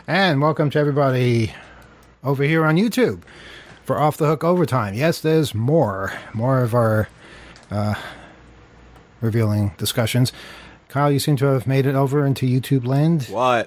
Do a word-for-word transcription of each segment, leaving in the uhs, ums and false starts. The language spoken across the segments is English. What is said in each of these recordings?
And welcome to everybody over here on YouTube for Off the Hook Overtime. Yes, there's more. More of our uh, revealing discussions. Kyle, you seem to have made it over into YouTube land. What?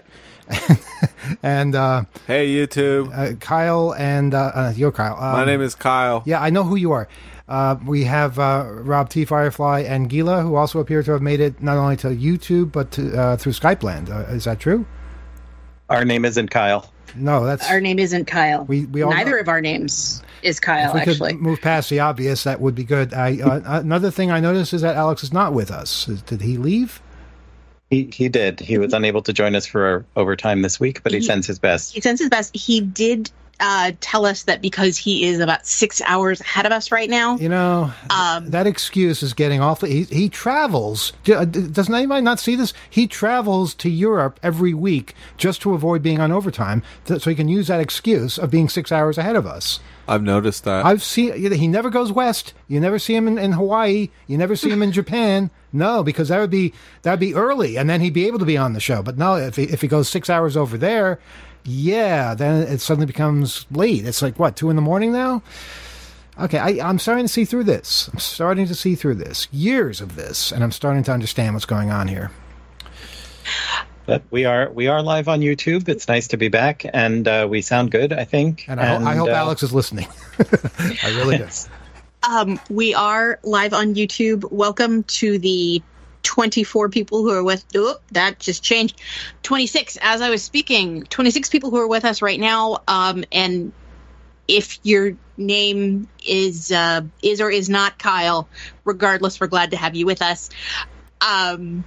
and uh, hey, YouTube. Uh, Kyle and uh, uh, you're Kyle. Um, My name is Kyle. Yeah, I know who you are. Uh, we have uh, Rob T. Firefly and Gila, who also appear to have made it not only to YouTube but to, uh, through Skype land. Uh, is that true? Our name isn't Kyle. No, that's our name isn't Kyle. We we all neither know. of our names is Kyle. If we actually, could move past the obvious, that would be good. I, uh, another thing I noticed is that Alex is not with us. Did he leave? He he did. He was unable to join us for overtime this week, but he, he sends his best. He sends his best. He did uh, tell us that because he is about six hours ahead of us right now. You know, um, that excuse is getting awfully... He, he travels. Doesn't anybody not see this? He travels to Europe every week just to avoid being on overtime, so he can use that excuse of being six hours ahead of us. I've noticed that. I've seen... He never goes west. You never see him in, in Hawaii. You never see him in Japan. No, because that would be that would be early, and then he'd be able to be on the show. But no, if he, if he goes six hours over there... Yeah, then it suddenly becomes late. It's like, what, two in the morning now? Okay, I, I'm starting to see through this. I'm starting to see through this. Years of this, and I'm starting to understand what's going on here. But we are we are live on YouTube. It's nice to be back, and uh, we sound good, I think. And I, and, ho- I hope uh, Alex is listening. I really do. Um, we are live on YouTube. Welcome to the twenty-four people who are with, oh, that just changed. twenty-six, as I was speaking, twenty-six people who are with us right now. Um, and if your name is, uh, is or is not Kyle, regardless, we're glad to have you with us. Um,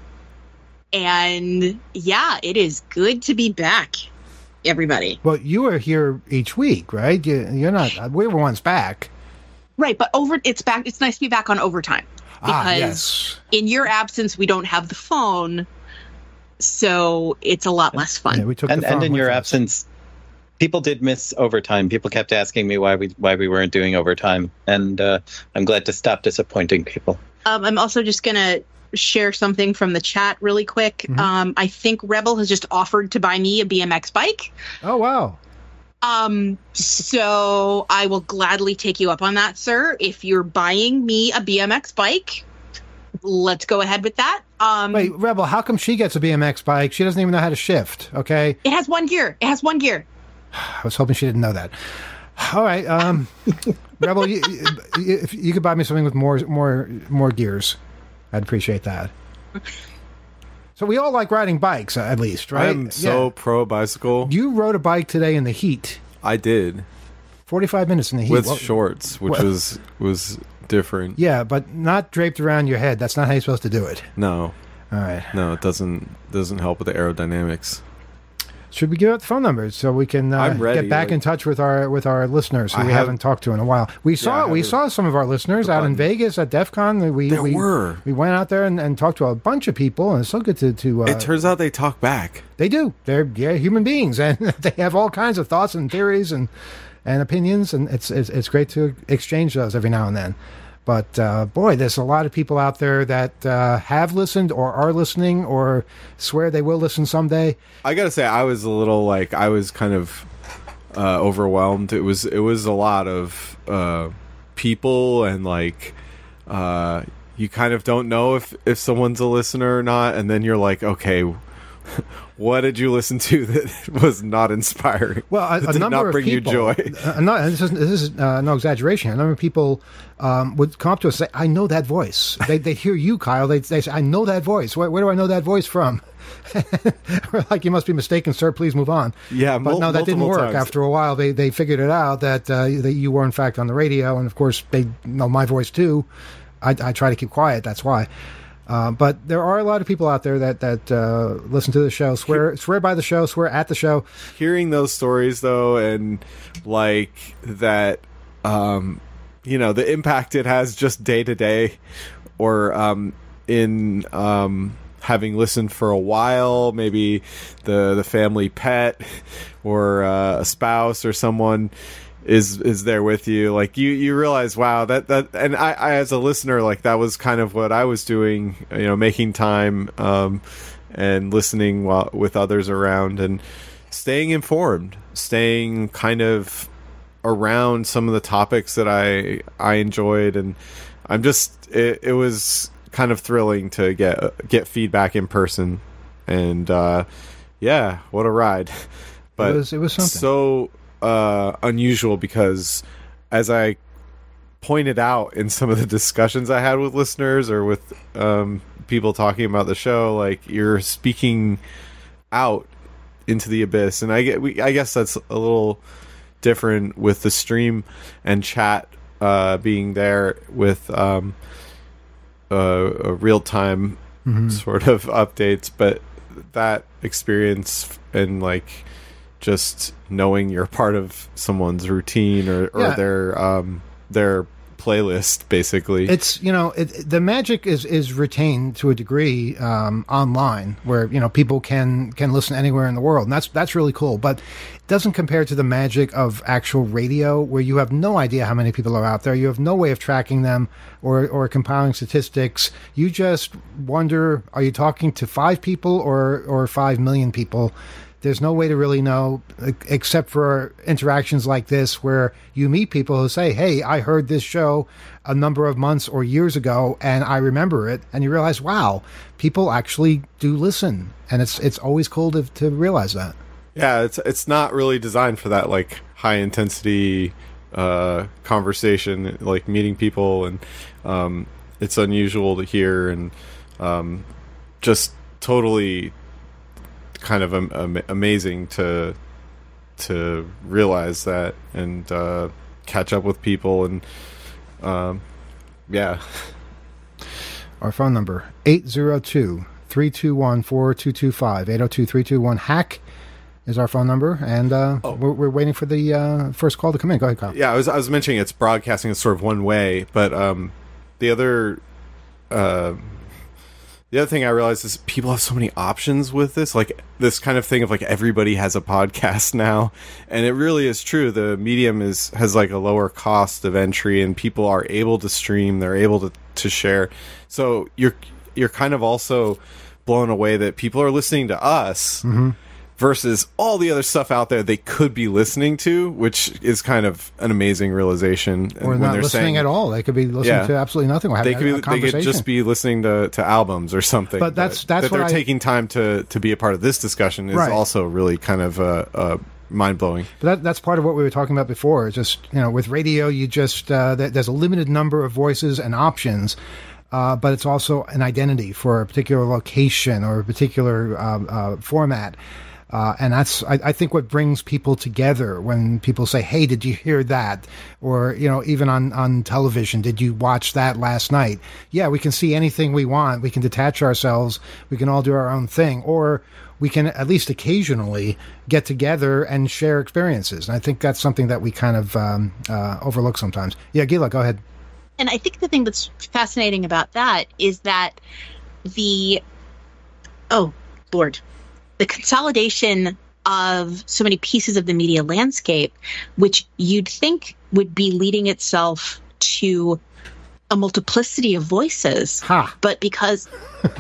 and yeah, it is good to be back, everybody. Well, you are here each week, right? You, you're not, we were once back. Right. But over, it's back. It's nice to be back on overtime. Because ah, yes. in your absence, we don't have the phone, so it's a lot less fun. Yeah, we took and, the phone and in with your us. absence, people did miss overtime. People kept asking me why we why we weren't doing overtime, and uh, I'm glad to stop disappointing people. Um, I'm also just gonna share something from the chat really quick. Mm-hmm. Um, I think Rebel has just offered to buy me a B M X bike. Oh wow. Um, so I will gladly take you up on that, sir. If you're buying me a B M X bike, let's go ahead with that. Um, Wait, Rebel, how come she gets a B M X bike? She doesn't even know how to shift, okay? It has one gear. It has one gear. I was hoping she didn't know that. All right, um, Rebel, you, you, if you could buy me something with more, more, more gears, I'd appreciate that. So we all like riding bikes, uh, at least, right? I'm so yeah. pro bicycle. You rode a bike today in the heat. I did. forty-five minutes in the heat. With Well, shorts, which well, was was different. Yeah, but not draped around your head. That's not how you're supposed to do it. No. All right. No, it doesn't doesn't help with the aerodynamics. Should we give out the phone numbers so we can uh, I'm ready, get back like- in touch with our with our listeners who I we have- haven't talked to in a while? We saw I we have saw some of our listeners the out in button. Vegas at DEF CON. We There we, were. we went out there and, and talked to a bunch of people, and it's so good to to. Uh, It turns out they talk back. they do. They're yeah, human beings, and they have all kinds of thoughts and theories and and opinions, and it's it's, it's great to exchange those every now and then. But, uh, boy, there's a lot of people out there that uh, have listened or are listening or swear they will listen someday. I gotta say, I was a little like I was kind of uh, overwhelmed. It was it was a lot of uh, people, and like uh, you kind of don't know if if someone's a listener or not, and then you're like, okay, what did you listen to that was not inspiring? Well, a, that a did number not of bring people. you joy. Uh, no, this is, this is uh, no exaggeration. A number of people um, would come up to us and say, "I know that voice." They they hear you, Kyle. They they say, "I know that voice. Where, where do I know that voice from?" We're like, "You must be mistaken, sir. Please move on." Yeah, but mul- no, that didn't multiple work. times. After a while, they they figured it out that uh, that you were in fact on the radio, and of course they know my voice too. I, I try to keep quiet. That's why. Uh, but there are a lot of people out there that that uh, listen to the show, swear swear by the show, swear at the show. Hearing those stories though, and like that, um, you know, the impact it has just day to day, or um, in um, having listened for a while, maybe the the family pet or uh, a spouse or someone is is there with you, like you you realize, wow, that that and I, I as a listener, like that was kind of what I was doing, you know, making time um and listening while with others around, and staying informed, staying kind of around some of the topics that I I enjoyed, and I'm just it, it was kind of thrilling to get get feedback in person, and uh, yeah, what a ride! But it was, it was something. so uh, unusual because, as I pointed out in some of the discussions I had with listeners or with um, people talking about the show, like you're speaking out into the abyss, and I get we I guess that's a little different with the stream and chat uh, being there with um, uh, a real time Mm-hmm. sort of updates, but that experience and like just knowing you're part of someone's routine or, or Yeah. their um, their playlist, basically. It's, you know, it, the magic is, is retained to a degree um, online, where, you know, people can can listen anywhere in the world, and that's that's really cool. But it doesn't compare to the magic of actual radio, where you have no idea how many people are out there. You have no way of tracking them or or compiling statistics. You just wonder, are you talking to five people or or five million people? There's no way to really know, except for interactions like this where you meet people who say, hey, I heard this show a number of months or years ago and I remember it. And you realize, wow, people actually do listen. And it's it's always cool to, to realize that. Yeah, it's it's not really designed for that like high intensity uh, conversation, like meeting people, and um, it's unusual to hear, and um, just totally kind of am- am- amazing to to realize that and uh, catch up with people, and um, yeah. Our phone number, eight zero two, three two one, four two two five, eight zero two, three two one, hack is our phone number, and uh, Oh. we're, we're waiting for the uh, first call to come in. Go ahead, Kyle. Yeah, I was I was mentioning it's broadcasting in sort of one way, but um, the other uh, the other thing I realized is people have so many options with this, like this kind of thing of like everybody has a podcast now, and it really is true. The medium is has like a lower cost of entry, and people are able to stream, they're able to to share. So you're you're kind of also blown away that people are listening to us. Mm-hmm. Versus all the other stuff out there they could be listening to, which is kind of an amazing realization. Or when not they're listening saying, at all. They could be listening Yeah. to absolutely nothing. We're They having a, a could, be, they could conversation. just be listening to, to albums or something. But that's- that, that's that what they're I- taking time to, to be a part of this discussion is Right. also really kind of uh, uh, mind blowing. But that, that's part of what we were talking about before. It's just, you know, with radio, you just, uh, th- there's a limited number of voices and options, uh, but it's also an identity for a particular location or a particular uh, uh, format. Uh, and that's, I, I think, what brings people together when people say, hey, did you hear that? Or, you know, even on, on television, did you watch that last night? Yeah, we can see anything we want. We can detach ourselves. We can all do our own thing. Or we can at least occasionally get together and share experiences. And I think that's something that we kind of um, uh, overlook sometimes. Yeah, Gila, go ahead. And I think the thing that's fascinating about that is that the, oh, Lord, the consolidation of so many pieces of the media landscape, which you'd think would be leading itself to a multiplicity of voices. Ha! But because,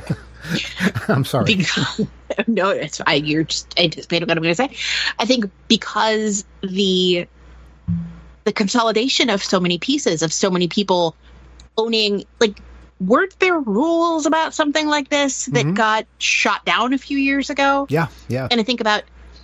I'm sorry. because no, it's I, you're just anticipating what I'm going to say. I think because the the consolidation of so many pieces, of so many people owning, like, weren't there rules about something like this that Mhm. got shot down a few years ago? Yeah, yeah. And I think about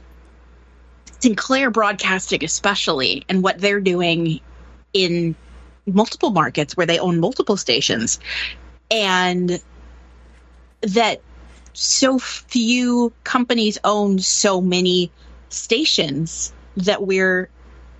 Sinclair Broadcasting especially, and what they're doing in multiple markets where they own multiple stations, and that so few companies own so many stations that we're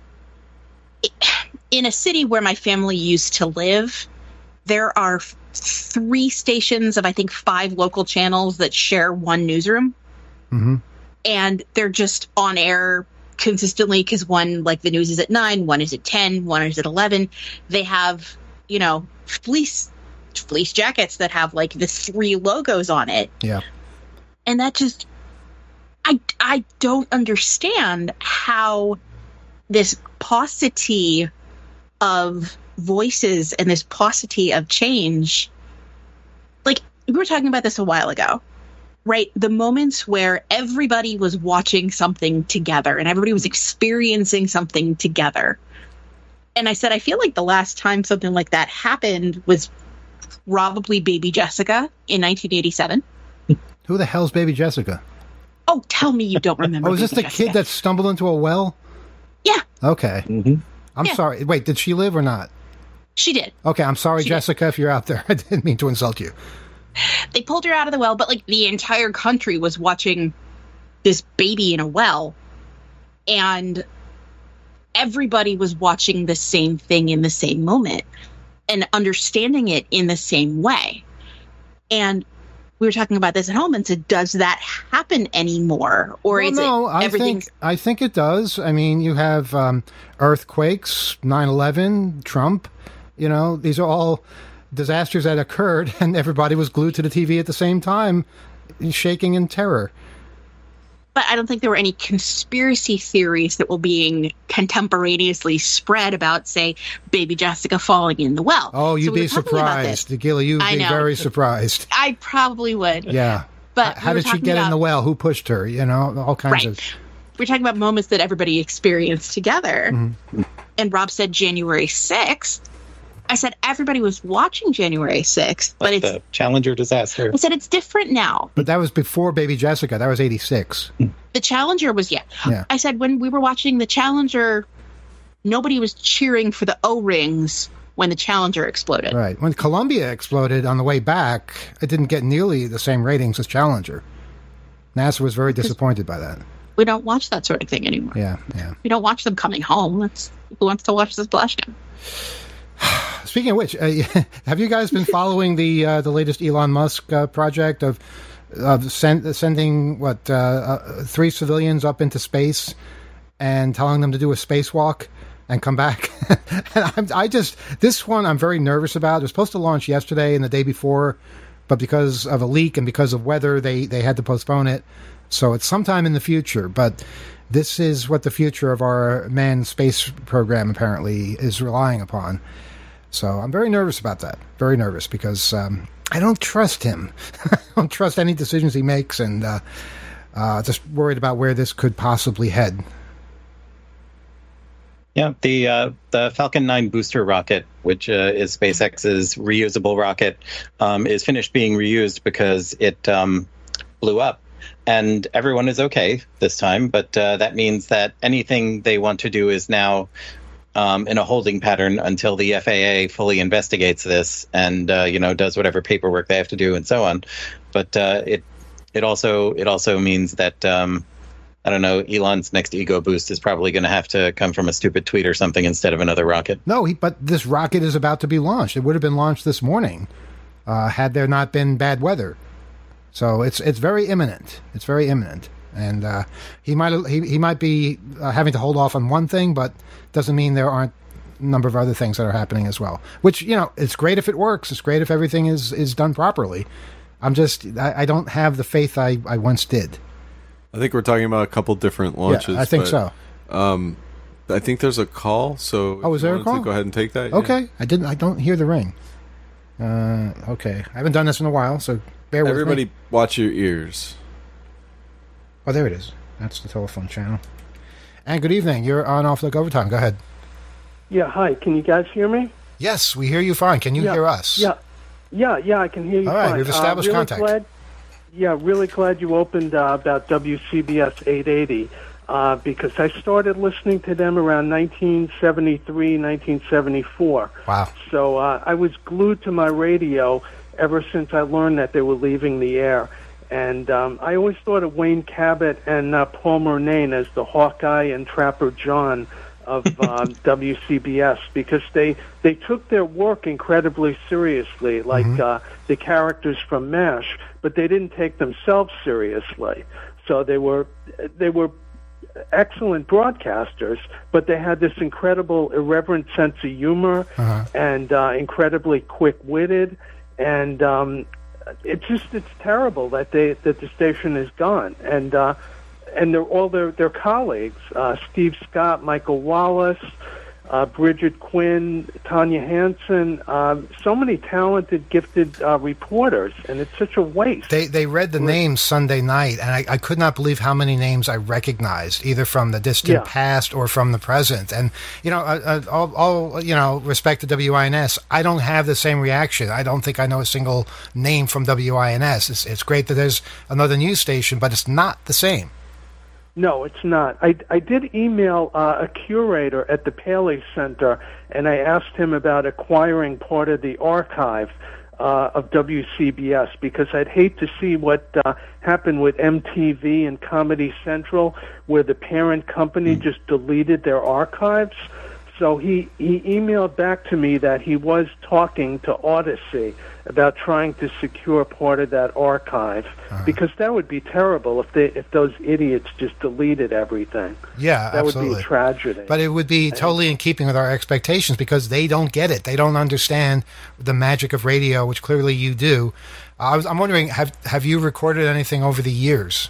in a city where my family used to live. There are three stations of, I think, five local channels that share one newsroom. Mm-hmm. And they're just on air consistently because one, like, the news is at nine, one is at ten, one is at eleven. They have, you know, fleece fleece jackets that have, like, the three logos on it. Yeah. And that just, I, I don't understand how this paucity of voices and this paucity of change, like, we were talking about this a while ago. right? The moments where everybody was watching something together and everybody was experiencing something together. And I said, I feel like the last time something like that happened was probably Baby Jessica in nineteen eighty-seven. Who the hell's Baby Jessica? Oh, tell me you don't remember. Oh, is this Baby the Jessica. kid that stumbled into a well? Yeah, Okay. Mm-hmm. I'm Yeah. sorry. Wait, did she live or not? she did. Okay, I'm sorry, She did. Jessica, if you're out there. I didn't mean to insult you. They pulled her out of the well, but like the entire country was watching this baby in a well, and everybody was watching the same thing in the same moment and understanding it in the same way. And we were talking about this at home and said, does that happen anymore? Or Well, is no, it I everything? think I think it does. I mean, you have um, earthquakes, nine eleven, Trump. You know, these are all disasters that occurred, and everybody was glued to the T V at the same time, shaking in terror. But I don't think there were any conspiracy theories that were being contemporaneously spread about, say, Baby Jessica falling in the well. Oh, you'd So we be were talking about this. surprised, Gilly. You'd I be know. very surprised. I probably would. Yeah. But How we were did she talking get in about- the well? Who pushed her? You know, all kinds Right. of. We're talking about moments that everybody experienced together. Mm-hmm. And Rob said January sixth. I said everybody was watching January sixth, but Like it's. the Challenger disaster. I said it's different now. But that was before Baby Jessica. That was eighty-six. The Challenger was, yeah. Yeah. I said when we were watching the Challenger, nobody was cheering for the O-rings when the Challenger exploded. Right. When Columbia exploded on the way back, it didn't get nearly the same ratings as Challenger. NASA was very disappointed by that. We don't watch that sort of thing anymore. Yeah, yeah. We don't watch them coming home. That's who wants to watch the splashdown. Speaking of which, uh, have you guys been following the uh, the latest Elon Musk uh, project of of send, sending what uh, uh, three civilians up into space and telling them to do a spacewalk and come back? And I'm, I just this one I'm very nervous about. It was supposed to launch yesterday and the day before, but because of a leak and because of weather, they they had to postpone it. So it's sometime in the future, but. This is what the future of our manned space program apparently is relying upon. So I'm very nervous about that. Very nervous because um, I don't trust him. I don't trust any decisions he makes, and uh, uh, just worried about where this could possibly head. Yeah, the uh, the Falcon nine booster rocket, which uh, is SpaceX's reusable rocket, um, is finished being reused because it um, blew up. And everyone is okay this time, but uh, that means that anything they want to do is now um, in a holding pattern until the F A A fully investigates this and uh, you know does whatever paperwork they have to do and so on. But uh, it it also it also means that um, I don't know, Elon's next ego boost is probably going to have to come from a stupid tweet or something instead of another rocket. No, he, but this rocket is about to be launched. It would have been launched this morning uh, had there not been bad weather. So it's it's very imminent. It's very imminent, and uh, he might he he might be uh, having to hold off on one thing, but doesn't mean there aren't a number of other things that are happening as well. Which, you know, it's great if it works. It's great if everything is, is done properly. I'm just I, I don't have the faith I, I once did. I think we're talking about a couple different launches. Yeah, I think but, so. Um, I think there's a call. So Oh, if is you there a wanted call? to go ahead and take that. yeah. Okay, I didn't. I don't hear the ring. Uh, okay, I haven't done this in a while, so bear with Everybody, me. watch your ears. Oh, there it is. That's the telephone channel. And good evening. You're on Off Look Overtime. Go ahead. Yeah, hi. Can you guys hear me? Yes, we hear you fine. Can you yeah, hear us? Yeah, yeah, yeah. I can hear you All right, fine. we've established uh, really contact. Glad, yeah, really glad you opened uh, about W C B S eight eighty uh, because I started listening to them around nineteen seventy-three, nineteen seventy-four. Wow. So uh, I was glued to my radio ever since I learned that they were leaving the air. And um, I always thought of Wayne Cabot and uh, Paul Murnane as the Hawkeye and Trapper John of um, W C B S because they, they took their work incredibly seriously, like Mm-hmm. uh, the characters from MASH, but they didn't take themselves seriously. So they were they were excellent broadcasters, but they had this incredible irreverent sense of humor Uh-huh. and uh, incredibly quick-witted, and um, it's just it's terrible that they that the station is gone, and uh, and they're all their their colleagues, uh, Steve Scott, Michael Wallace, uh, Bridget Quinn, Tanya Hansen, um, so many talented, gifted uh, reporters, and it's such a waste. They they read the names Sunday night, and I, I could not believe how many names I recognized, either from the distant Yeah. past or from the present. And you know, uh, uh, all, all you know, respect to W I N S, I don't have the same reaction. I don't think I know a single name from W I N S. It's, it's great that there's another news station, but it's not the same. No, it's not. I, I did email uh, a curator at the Paley Center, and I asked him about acquiring part of the archive uh, of W C B S, because I'd hate to see what uh, happened with M T V and Comedy Central, where the parent company mm. just deleted their archives. So he, he emailed back to me that he was talking to Odyssey about trying to secure part of that archive, uh-huh. because that would be terrible if they if those idiots just deleted everything. Yeah, that absolutely. would be a tragedy. But it would be totally in keeping with our expectations, because they don't get it. They don't understand the magic of radio, which clearly you do. I was, I'm wondering, have have you recorded anything over the years?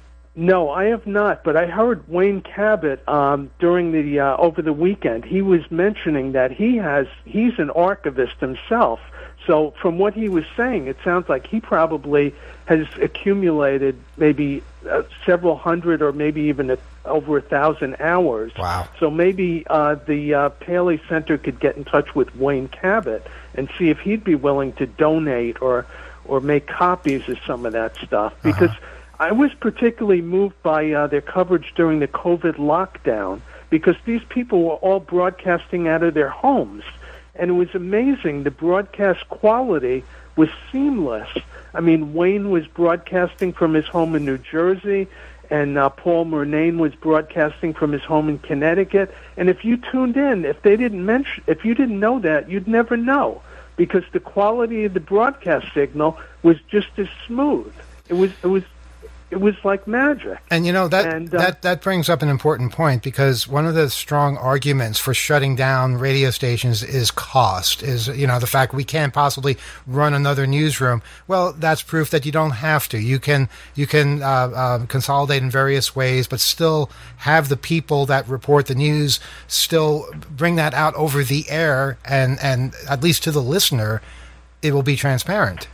No, I have not, but I heard Wayne Cabot um, during the uh, over the weekend. He was mentioning that he has he's an archivist himself. So from what he was saying, it sounds like he probably has accumulated maybe uh, several hundred or maybe even a, over a thousand hours. Wow. So maybe uh, the uh, Paley Center could get in touch with Wayne Cabot and see if he'd be willing to donate or or make copies of some of that stuff, because uh-huh. I was particularly moved by uh, their coverage during the COVID lockdown, because these people were all broadcasting out of their homes. And it was amazing. The broadcast quality was seamless. I mean, Wayne was broadcasting from his home in New Jersey, and uh, Paul Murnane was broadcasting from his home in Connecticut. And if you tuned in, if they didn't mention, if you didn't know that, you'd never know, because the quality of the broadcast signal was just as smooth. It was, it was. It was like magic. And, you know, that, and, uh, that that brings up an important point, because one of the strong arguments for shutting down radio stations is cost, is, you know, the fact we can't possibly run another newsroom. Well, that's proof that you don't have to. You can you can uh, uh, consolidate in various ways, but still have the people that report the news still bring that out over the air, and, and at least to the listener, it will be transparent.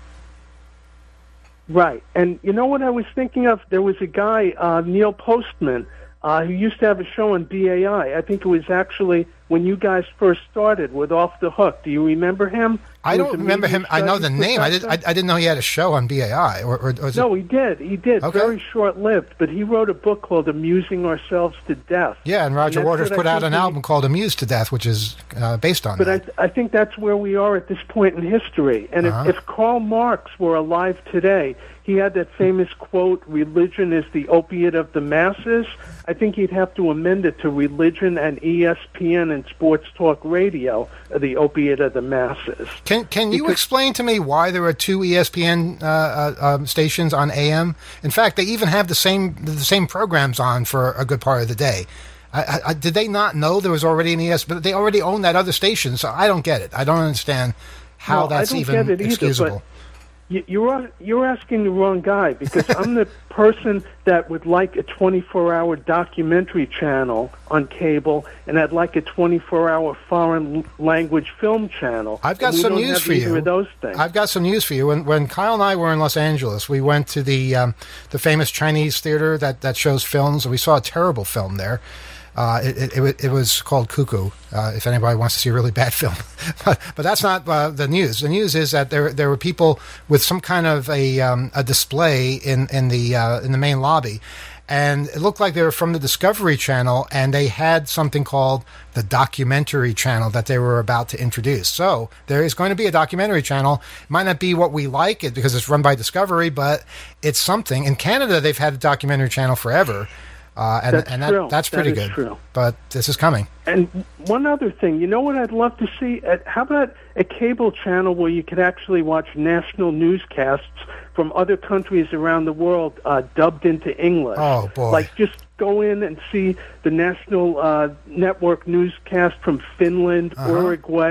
Right. And you know what I was thinking of? There was a guy, uh, Neil Postman, uh, who used to have a show on B A I. I think it was actually when you guys first started with Off the Hook. Do you remember him? I don't remember him. I know the name. I, did, I, I didn't know he had a show on B A I. Or, or, or no, it... he did. He did. Okay. Very short-lived. But he wrote a book called Amusing Ourselves to Death. Yeah, and Roger and Waters put out an he... album called Amused to Death, which is uh, based on but that. But I, I think that's where we are at this point in history. And uh-huh. if, if Karl Marx were alive today, he had that famous quote, "Religion is the opiate of the masses." I think he'd have to amend it to "Religion and E S P N and Sports Talk Radio are the opiate of the masses." Can Can you because, explain to me why there are two E S P N uh, uh, um, stations on A M? In fact, they even have the same the same programs on for a good part of the day. I, I, did they not know there was already an E S P N? But they already own that other station, so I don't get it. I don't understand how no, that's I don't even get it excusable. Either, You're you're asking the wrong guy, because I'm the person that would like a twenty-four hour documentary channel on cable, and I'd like a twenty-four hour foreign language film channel. I've got some news for you. Of those things. I've got some news for you. When when Kyle and I were in Los Angeles, we went to the um, the famous Chinese theater that, that shows films, and we saw a terrible film there. Uh, it, it, it was called Cuckoo, uh, if anybody wants to see a really bad film. but, but that's not uh, the news. The news is that there there were people with some kind of a um, a display in in the uh, in the main lobby, and it looked like they were from the Discovery Channel, and they had something called the Documentary Channel that they were about to introduce. So there is going to be a documentary channel. It might not be what we like it because it's run by Discovery, but it's something. In Canada, they've had a documentary channel forever. Uh, and that's and true. that, that's pretty that is good. True. But this is coming. And one other thing, you know what I'd love to see? How about a cable channel where you could actually watch national newscasts from other countries around the world uh, dubbed into English? Oh, boy. Like just go in and see the national uh, network newscast from Finland, uh-huh. Uruguay,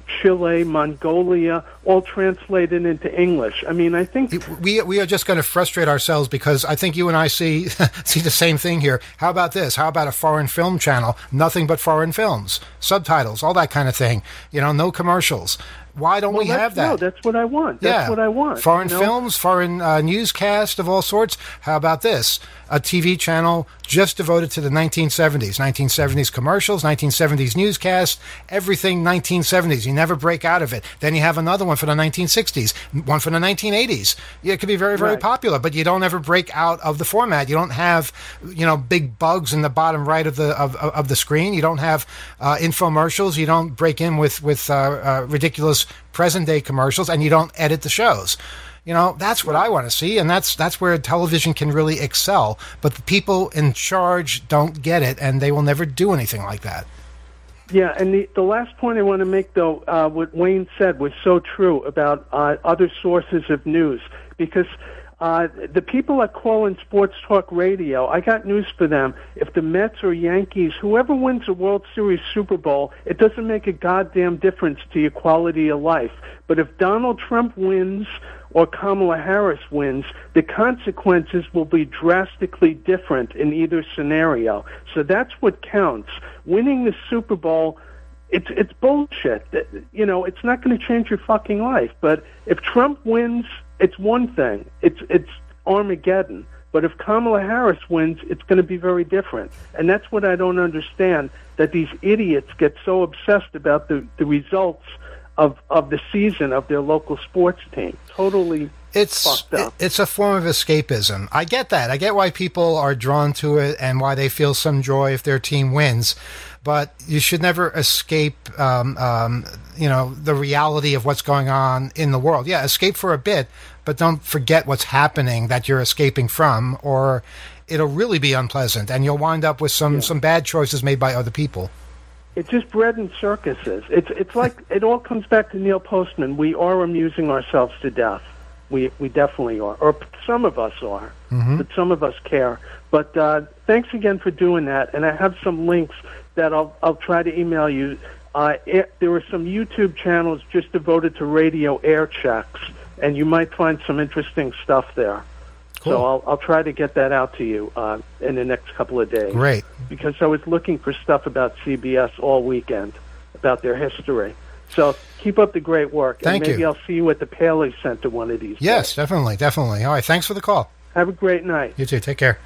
Chile, Mongolia, all translated into English. I mean, I think we we are just going to frustrate ourselves because I think you and I see see the same thing here. How about this? How about a foreign film channel? Nothing but foreign films, subtitles, all that kind of thing. You know, no commercials. Why don't well, we have that? No, that's what I want. That's yeah. what I want. Foreign you know? films, foreign uh, newscast of all sorts. How about this? A T V channel just devoted to the nineteen seventies. nineteen seventies commercials, nineteen seventies newscasts, everything nineteen seventies. You never break out of it. Then you have another one for the nineteen sixties, one for the nineteen eighties. Yeah, it could be very, very right. popular, but you don't ever break out of the format. You don't have, you know, big bugs in the bottom right of the of, of the screen. You don't have uh, infomercials. You don't break in with, with uh, uh, ridiculous present-day commercials, and you don't edit the shows. You know, that's what I want to see, and that's that's where television can really excel. But the people in charge don't get it, and they will never do anything like that. Yeah, and the, the last point I want to make, though, uh, what Wayne said was so true about uh, other sources of news, because uh, the people that call in sports talk radio, I got news for them. If the Mets or Yankees, whoever wins the World Series Super Bowl, it doesn't make a goddamn difference to your quality of life. But if Donald Trump wins or Kamala Harris wins, the consequences will be drastically different in either scenario. So that's what counts. Winning the Super Bowl, it's it's bullshit. You know, it's not going to change your fucking life. But if Trump wins, it's one thing. It's it's Armageddon. But if Kamala Harris wins, it's going to be very different. And that's what I don't understand, that these idiots get so obsessed about the, the results of of the season of their local sports team. Totally it's fucked up. It's a form of escapism. I get that. I get why people are drawn to it and why they feel some joy if their team wins. But you should never escape, um, um, you know, the reality of what's going on in the world. Yeah, escape for a bit, but don't forget what's happening that you're escaping from, or it'll really be unpleasant, and you'll wind up with some, Yeah. some bad choices made by other people. It's just bread and circuses. It's it's like it all comes back to Neil Postman. We are amusing ourselves to death. We we definitely are, or some of us are, Mm-hmm. but some of us care. But uh, thanks again for doing that. And I have some links that I'll I'll try to email you. Uh, it, there are some YouTube channels just devoted to radio air checks, and you might find some interesting stuff there. Cool. So I'll I'll try to get that out to you uh, in the next couple of days. Great. Because I was looking for stuff about C B S all weekend, about their history. So keep up the great work. Thank and maybe you. I'll see you at the Paley Center one of these Yes, days. definitely, definitely. All right, thanks for the call. Have a great night. You too. Take care.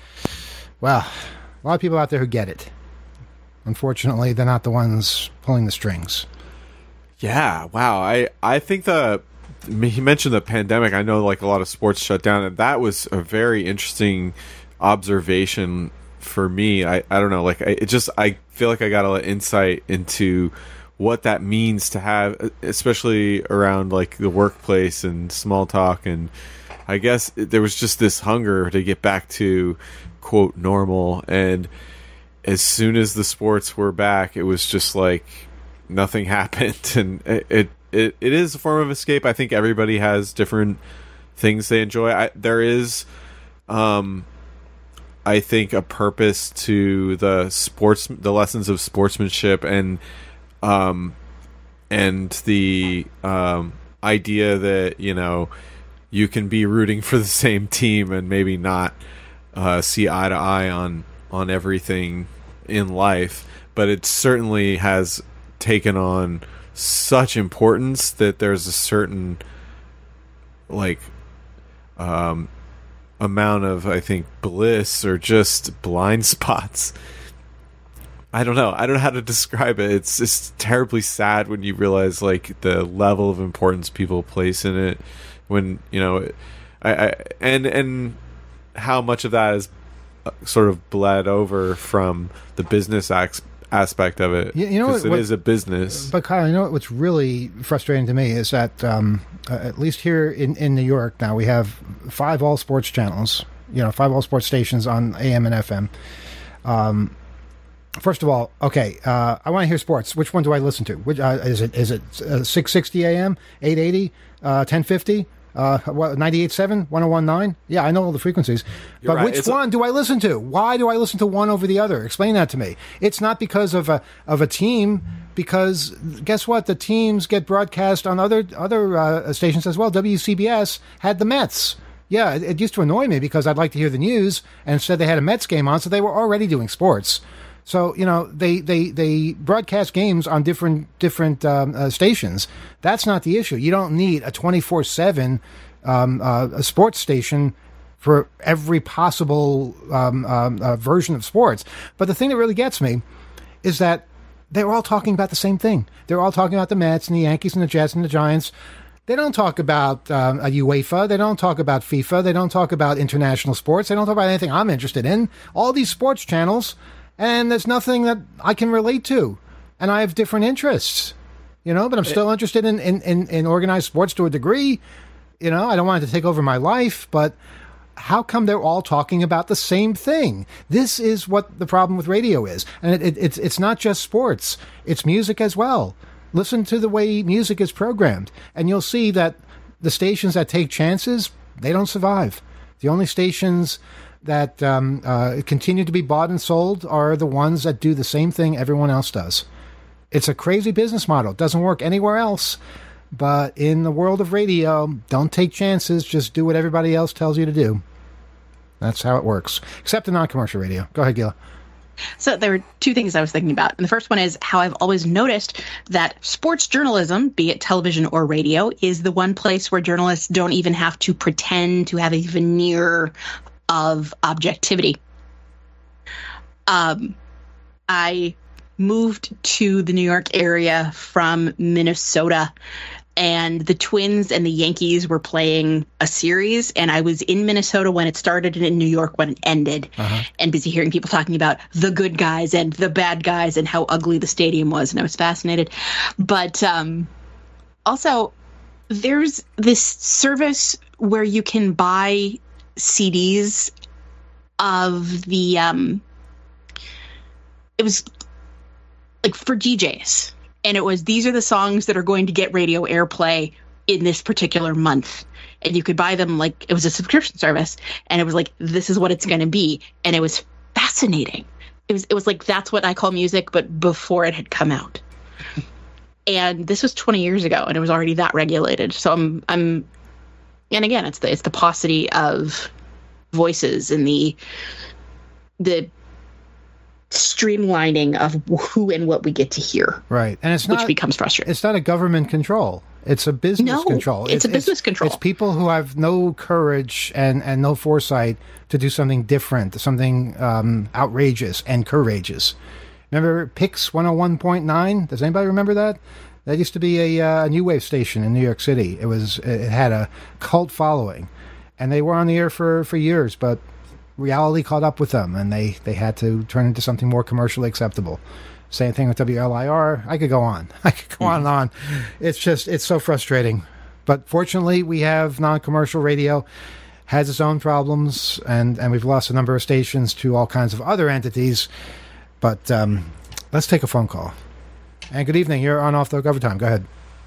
Wow. A lot of people out there who get it. Unfortunately, they're not the ones pulling the strings. Yeah, wow. I, I think the he mentioned the pandemic. I know like a lot of sports shut down, and that was a very interesting observation for me. I, I don't know, like I, it just I feel like I got a lot of insight into what that means to have, especially around like the workplace and small talk. And I guess there was just this hunger to get back to quote normal. And as soon as the sports were back, it was just like nothing happened. And it, it, it, it is a form of escape. I think everybody has different things they enjoy. I, there is, um, I think, a purpose to the sports, the lessons of sportsmanship, and um, and the um, idea that, you know, you can be rooting for the same team and maybe not uh, see eye to eye on on everything in life, but it certainly has taken on such importance that there's a certain like um amount of, I think, bliss or just blind spots. I don't know. I don't know how to describe it. It's just terribly sad when you realize like the level of importance people place in it. When, you know, I, I and and how much of that is sort of bled over from the business ac- aspect of it. You, you know, 'cause what, it is a business. But Kyle, you know what's really frustrating to me is that um, uh, at least here in, in New York now we have five all sports channels. You know, five all sports stations on A M and F M. Um, first of all, okay, uh, I want to hear sports. Which one do I listen to? Which uh, is it? Is it uh, six sixty A M, eight eighty, uh, ten fifty? Uh, what, ninety-eight point seven, one oh one point nine? Yeah, I know all the frequencies. You're but right. which It's a- one do I listen to? Why do I listen to one over the other? Explain that to me. It's not because of a of a team, because guess what? The teams get broadcast on other other uh, stations as well. W C B S had the Mets. Yeah, it, it used to annoy me because I'd like to hear the news, and instead they had a Mets game on, so they were already doing sports. So, you know, they, they, they broadcast games on different different um, uh, stations. That's not the issue. You don't need a twenty-four seven um, uh, a sports station for every possible um, um, uh, version of sports. But the thing that really gets me is that they're all talking about the same thing. They're all talking about the Mets and the Yankees and the Jets and the Giants. They don't talk about um, a UEFA. They don't talk about FIFA. They don't talk about international sports. They don't talk about anything I'm interested in. All these sports channels... And there's nothing that I can relate to. And I have different interests, you know, but I'm still interested in, in, in, in organized sports to a degree. You know, I don't want it to take over my life, but how come they're all talking about the same thing? This is what the problem with radio is. And it, it, it's, it's not just sports. It's music as well. Listen to the way music is programmed, and you'll see that the stations that take chances, they don't survive. The only stations that um, uh, continue to be bought and sold are the ones that do the same thing everyone else does. It's a crazy business model. It doesn't work anywhere else. But in the world of radio, don't take chances. Just do what everybody else tells you to do. That's how it works. Except in non-commercial radio. Go ahead, Gila. So there were two things I was thinking about. And the first one is how I've always noticed that sports journalism, be it television or radio, is the one place where journalists don't even have to pretend to have a veneer of objectivity. Um, I moved to the New York area from Minnesota, and the Twins and the Yankees were playing a series, and I was in Minnesota when it started and in New York when it ended, uh-huh. and busy hearing people talking about the good guys and the bad guys and how ugly the stadium was, and I was fascinated. But um, also, there's this service where you can buy C Ds of the um it was like for D Js, and it was these are the songs that are going to get radio airplay in this particular month, and you could buy them like it was a subscription service, and it was like this is what it's going to be, and it was fascinating. It was it was like that's what I call music, but before it had come out. And this was twenty years ago, and it was already that regulated. So I'm I'm And again, it's the it's the paucity of voices and the the streamlining of who and what we get to hear. Right, and it's not which becomes frustrating. It's not a government control. It's a business no, control. It's, it's a business it's, control. It's people who have no courage and, and no foresight to do something different, something um, outrageous and courageous. Remember P I X one oh one point nine? Does anybody remember that? That used to be a uh, new wave station in New York City. It was it had a cult following, and they were on the air for, for years, but reality caught up with them, and they, they had to turn into something more commercially acceptable. Same thing with W L I R. I could go on. I could go on and on. It's just, it's so frustrating. But fortunately, we have non-commercial radio, has its own problems, and, and we've lost a number of stations to all kinds of other entities. But um, let's take a phone call. And good evening. You're on Off the Hook Overtime. Go ahead.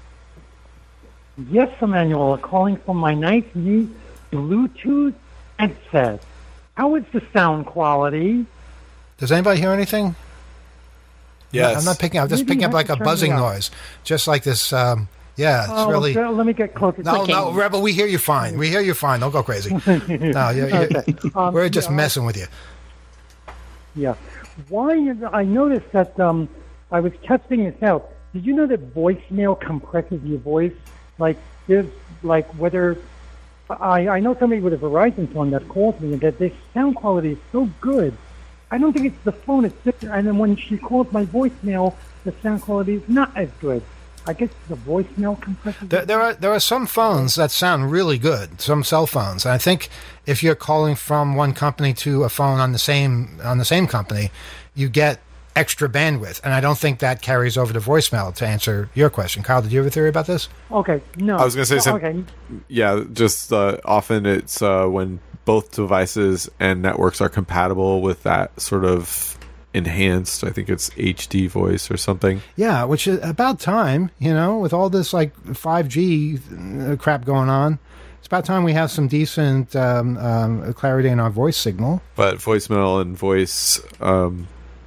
Yes, Emmanuel. Calling from my nice new Bluetooth headset. How is the sound quality? Does anybody hear anything? Yes. I'm not picking up. I'm just Maybe picking you up have like to a turn buzzing me up. noise. Just like this. Um, yeah, it's Oh, really... okay, let me get closer. No, to no, Rebel, we hear you fine. We hear you fine. Don't go crazy. No, you're, you're, Okay. Um, we're just yeah, messing with you. Yeah. Why? I noticed that um, I was testing this out. Did you know that voicemail compresses your voice? Like, there's, like, whether... I, I know somebody with a Verizon phone that calls me and that their sound quality is so good. I don't think it's the phone. It's different. And then when she calls my voicemail, the sound quality is not as good. I guess the voicemail compresses. There, there are there are some phones that sound really good. Some cell phones. And I think if you're calling from one company to a phone on the same on the same company, you get extra bandwidth. And I don't think that carries over to voicemail. To answer your question, Kyle, did you have a theory about this? Okay, no. I was going to say no, something. Okay. Yeah, just uh, often it's uh, when both devices and networks are compatible with that sort of enhanced, I think it's H D voice or something. Yeah, which is about time, you know, with all this like five G crap going on. It's about time we have some decent um, um, clarity in our voice signal. But voicemail and voice um,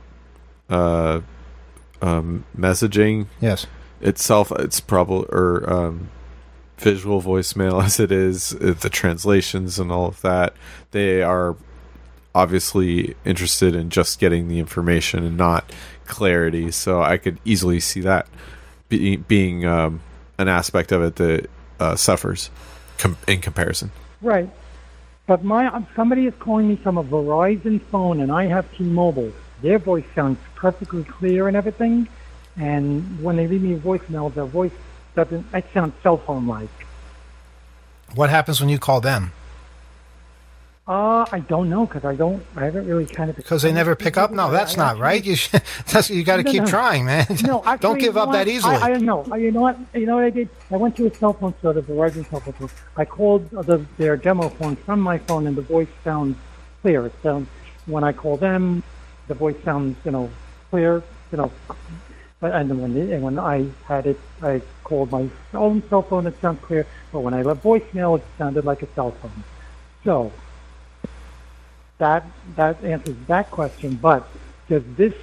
uh, um, messaging Yes. itself, it's probably, or um, visual voicemail as it is, uh, the translations and all of that, they are obviously interested in just getting the information and not clarity. So I could easily see that be, being um, an aspect of it that uh, suffers com- in comparison. Right. But my um, somebody is calling me from a Verizon phone, and I have T-Mobile. Their voice sounds perfectly clear and everything, and when they leave me a voicemail, their voice doesn't. It sounds cell phone-like. What happens when you call them? Uh, I don't know because I don't. I haven't really kind of. Because they never pick up? No, that's not right. You should, that's you got to No, keep no. trying, man. No, actually, Don't give you know up that what? easily. I, I don't know. You know what? You know what I did? I went to a cell phone store, the Verizon cell phone store. I called the, their demo phone from my phone, and the voice sounds clear. It sounds when I call them, the voice sounds you know clear. You know, but and then when they, and when I had it, I called my own cell phone. It sounds clear. But when I left voicemail, it sounded like a cell phone. So that that answers that question. But does this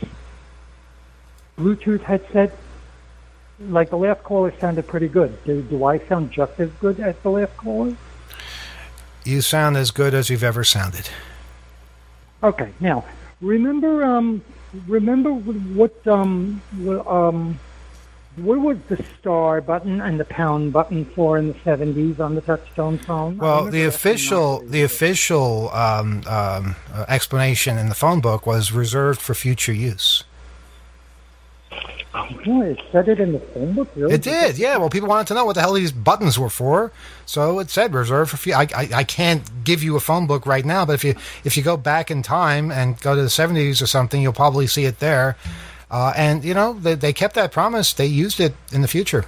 Bluetooth headset, like the last caller, sounded pretty good? Do, do I sound just as good as the last caller? You sound as good as you've ever sounded. Okay. Now, remember, um, remember what, um, what, um, what was the star button and the pound button for in the seventies on the touchtone phone? I Well, remember the that official from the official um, um, uh, explanation in the phone book was reserved for future use. Oh, really? It said it in the phone book? Really? It did, yeah. Well, people wanted to know what the hell these buttons were for, so it said reserved for future. I, I I can't give you a phone book right now, but if you if you go back in time and go to the seventies or something, you'll probably see it there. Uh, and you know they, they kept that promise. They used it in the future,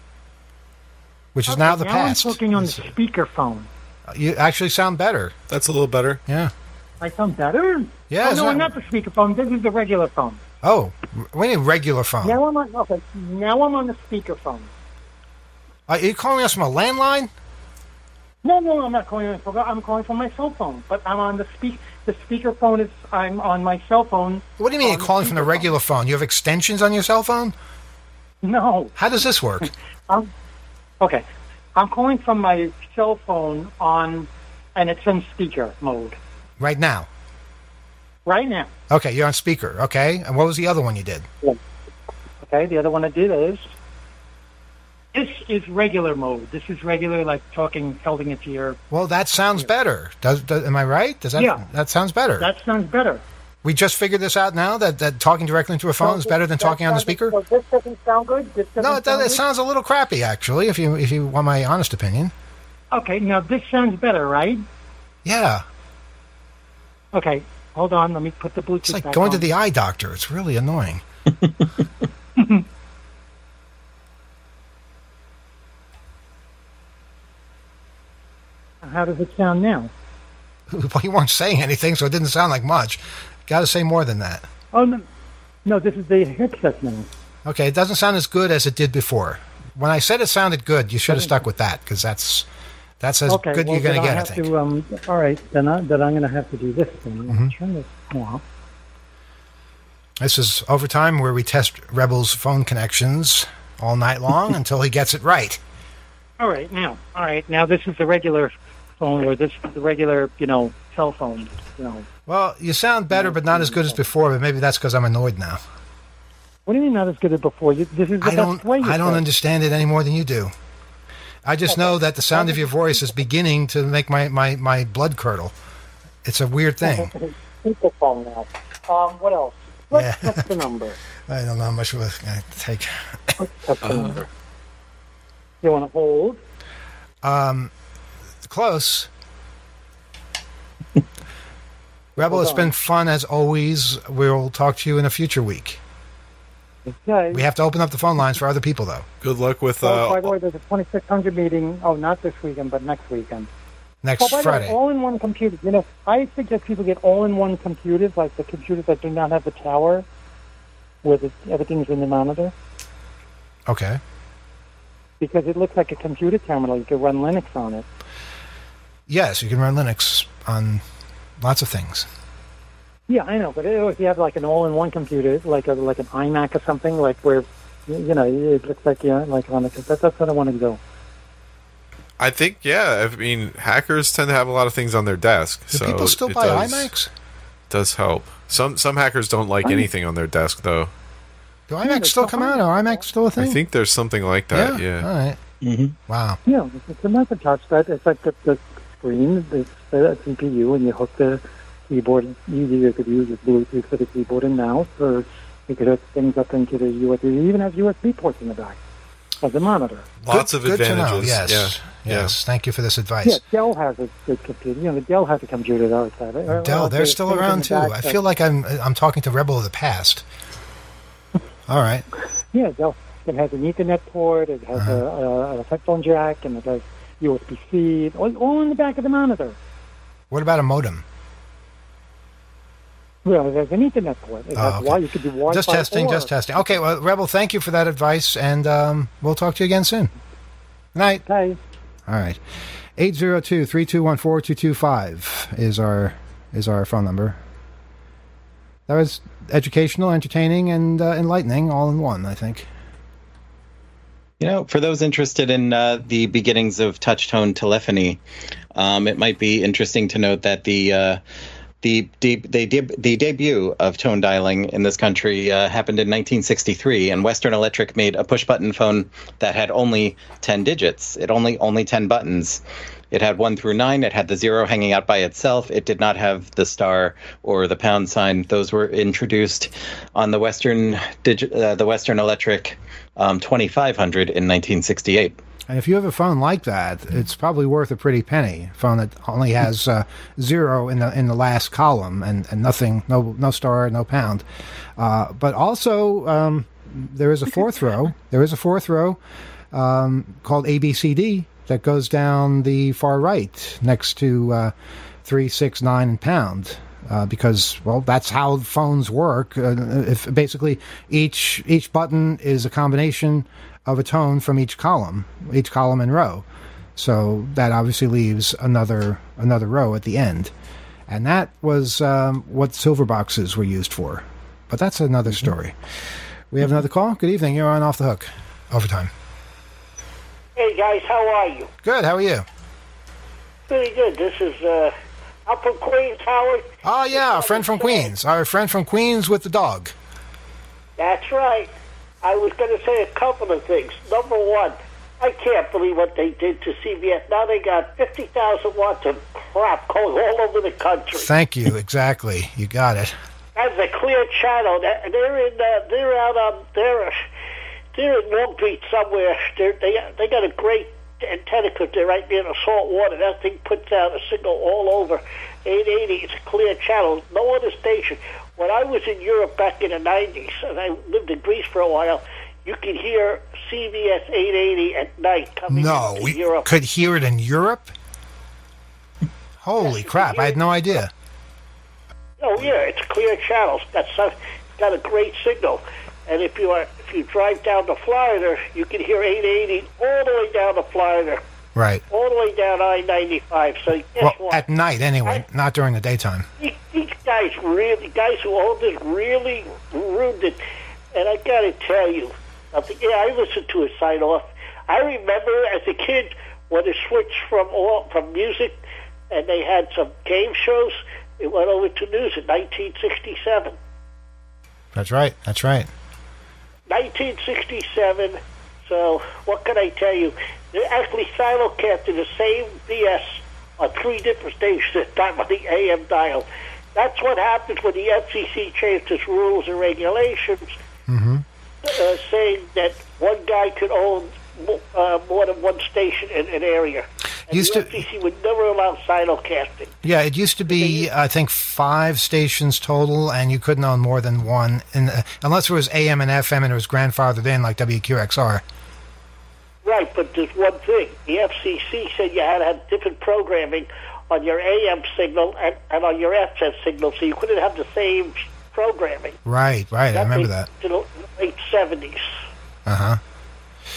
which is Okay, now the now past. I'm talking on the speakerphone. You actually sound better. That's a little better. Yeah. I sound better? Yeah, Oh, isn't no, that- not the speakerphone. This is the regular phone. Oh, we need regular phone. Now I'm on. Okay, now I'm on the speakerphone. Are you calling us from a landline? No, no, I'm not calling. From, I'm calling from my cell phone. But I'm on the speak. The speakerphone is. I'm on my cell phone. What do you mean on you're calling from the speakerphone. regular phone? You have extensions on your cell phone? No. How does this work? I'm, okay, I'm calling from my cell phone on, and it's in speaker mode Right now. right now. Okay, you're on speaker. Okay. And what was the other one you did? Okay, the other one I did is. This is regular mode. This is regular, like talking, holding it to your. Well, that sounds better. Does, does am I right? Does that Yeah. that sounds better? That sounds better. we just figured this out now that, that talking directly into a phone is better than talking on the speaker? So this doesn't sound good? This doesn't No, it, does, sound it good? sounds a little crappy actually. If you if you want my honest opinion. Okay, now this sounds better, right? Yeah, Okay, hold on. Let me put the Bluetooth it's like back going on. to the eye doctor. It's really annoying. How does it sound now? Well, you weren't saying anything, so it didn't sound like much. Got to say more than that. Oh, no. No, this is the headset now. Okay, it doesn't sound as good as it did before. When I said it sounded good, you should have stuck with that because that's that's as Okay, good well, you're going to then get, I I'll think. have to, um, all right, then, I, then I'm going to have to do this thing. I'm Mm-hmm. going to turn this off. This is Overtime, where we test Rebel's phone connections all night long until he gets it right. All right, now, all right, now this is the regular phone, or this is the regular, you know, cell phone, you know. Well, you sound better, but not as good as before. But maybe that's because I'm annoyed now. What do you mean not as good as before? You, this is the I best don't. way. You I don't said. understand it any more than you do. I just know that the sound of your voice is beginning to make my, my, my blood curdle. It's a weird thing. Speakerphone now. Um, what else? Let's Yeah. test the number. I don't know how much it's going to take. Let's test the number. You want to hold? Um, close. Rebel, Hold it's on. been fun as always. We'll talk to you in a future week. Okay. We have to open up the phone lines for other people, though. Good luck with Oh, by the uh, way, there's a twenty-six hundred meeting. Oh, not this weekend, but next weekend. Next Oh, by the Friday. way, all-in-one computers. You know, I suggest people get all-in-one computers, like the computers that do not have the tower, where the, everything's in the monitor, Okay. because it looks like a computer terminal. You could run Linux on it. Yes, you can run Linux on lots of things. Yeah, I know, but if you have like an all-in-one computer, like a like an iMac or something, like where you know it looks like yeah, like on a that, that's what I want to do. I think yeah. I mean, hackers tend to have a lot of things on their desk. Do so people still it buy does, iMacs? Does help. Some some hackers don't like I- anything on their desk though. Do Yeah, iMacs it's still still come out? Are iMacs still a thing? I think there's something like that. Yeah. All right. Mm-hmm. Wow. Yeah, it's, it's a Macintosh. That it's like the, the screen, it's the C P U, and you hook the keyboard. You could use it Bluetooth for the keyboard and mouse, or you could hook things up into the U S B. It even has U S B ports in the back as a monitor. Lots Good- of good advantages. To know. Yes. Yeah. Yes. Thank you for this advice. Yeah, Dell has a good computer. You know, the Dell has a computer that was that. Uh, Dell, uh, they're there's still things in around the too. back I that- feel like I'm I'm talking to Rebel of the past. All right. Yeah, Dell. It has an Ethernet port. It has Uh-huh. a, a, a headphone jack, and it has U S B C. All, all in the back of the monitor. What about a modem? Well, there's an Ethernet port. It Oh, has okay. wi- You could do Wi-Fi. Just testing, or- just testing. Okay, well, Rebel, thank you for that advice, and um, we'll talk to you again soon. Night. Okay. All right. eight zero two, three two one, four two two five is our is our phone number. That was educational, entertaining, and uh, enlightening all in one, I think. You know, for those interested in uh, the beginnings of touch-tone telephony, um, it might be interesting to note that the uh, the the, the the debut of tone dialing in this country uh, happened in nineteen sixty-three, and Western Electric made a push-button phone that had only ten digits. It only only ten buttons. It had one through nine. It had the zero hanging out by itself. It did not have the star or the pound sign. Those were introduced on the Western digi- uh, the Western Electric um, twenty-five hundred in nineteen sixty-eight. And if you have a phone like that, it's probably worth a pretty penny. A phone that only has uh, zero in the in the last column and, and nothing, no no star, no pound. Uh, but also, um, there is a fourth row. There is a fourth row um, called A B C D that goes down the far right next to uh, three, six, nine, and pound. Uh, because well, that's how phones work. Uh, if basically each each button is a combination of a tone from each column, each column and row. So that obviously leaves another another row at the end, and that was um, what silver boxes were used for. But that's another story. We have another call. Good evening. You're on Off the Hook. Overtime. Hey guys, how are you? Good. How are you? Pretty good. This is uh, I'm from Queens, Howard. Oh yeah, our friend from Queens. Our friend from Queens with the dog. That's right. I was going to say a couple of things. Number one, I can't believe what they did to C B S. Now they got fifty thousand watts of crap going all over the country. Thank you. Exactly. You got it. That's a clear channel. They're in. Uh, they're out on. They're. They're in Long Beach somewhere. They're, they they got a great antenna because they're right near the salt water. That thing puts out a signal all over. eight eighty. It's a clear channel. No other station. When I was in Europe back in the nineties, and I lived in Greece for a while, you could hear C B S eight eighty at night coming No, into we Europe. could hear it in Europe. Holy crap! I had no idea. Oh yeah, it's a clear channel. It's got some, it's got a great signal. And if you are if you drive down to Florida, you can hear eight eighty all the way down to Florida, Right. all the way down I ninety-five. So guess Well, what? at night anyway, not during the daytime. These, these guys really, guys who own this really ruined it. And I got to tell you something. Yeah, I listened to it sign off. I remember as a kid when it switched from all, from music, and they had some game shows. It went over to news in nineteen sixty-seven. That's right. That's right. nineteen sixty-seven. So what can I tell you? They're actually simulcasting the same B S on three different stations at the time on the A M dial. That's what happens when the F C C changed its rules and regulations, Mm-hmm. uh, saying that one guy could own uh, more than one station in an area. And Used the to- F C C would never allow simulcasting. Yeah, it used to be, I think, five stations total, and you couldn't own more than one, in, uh, unless it was A M and F M and it was grandfathered in, like W Q X R. Right, but there's one thing. The F C C said you had to have different programming on your A M signal and, and on your F M signal, so you couldn't have the same programming. Right, right. I remember that. In the late seventies. Uh huh.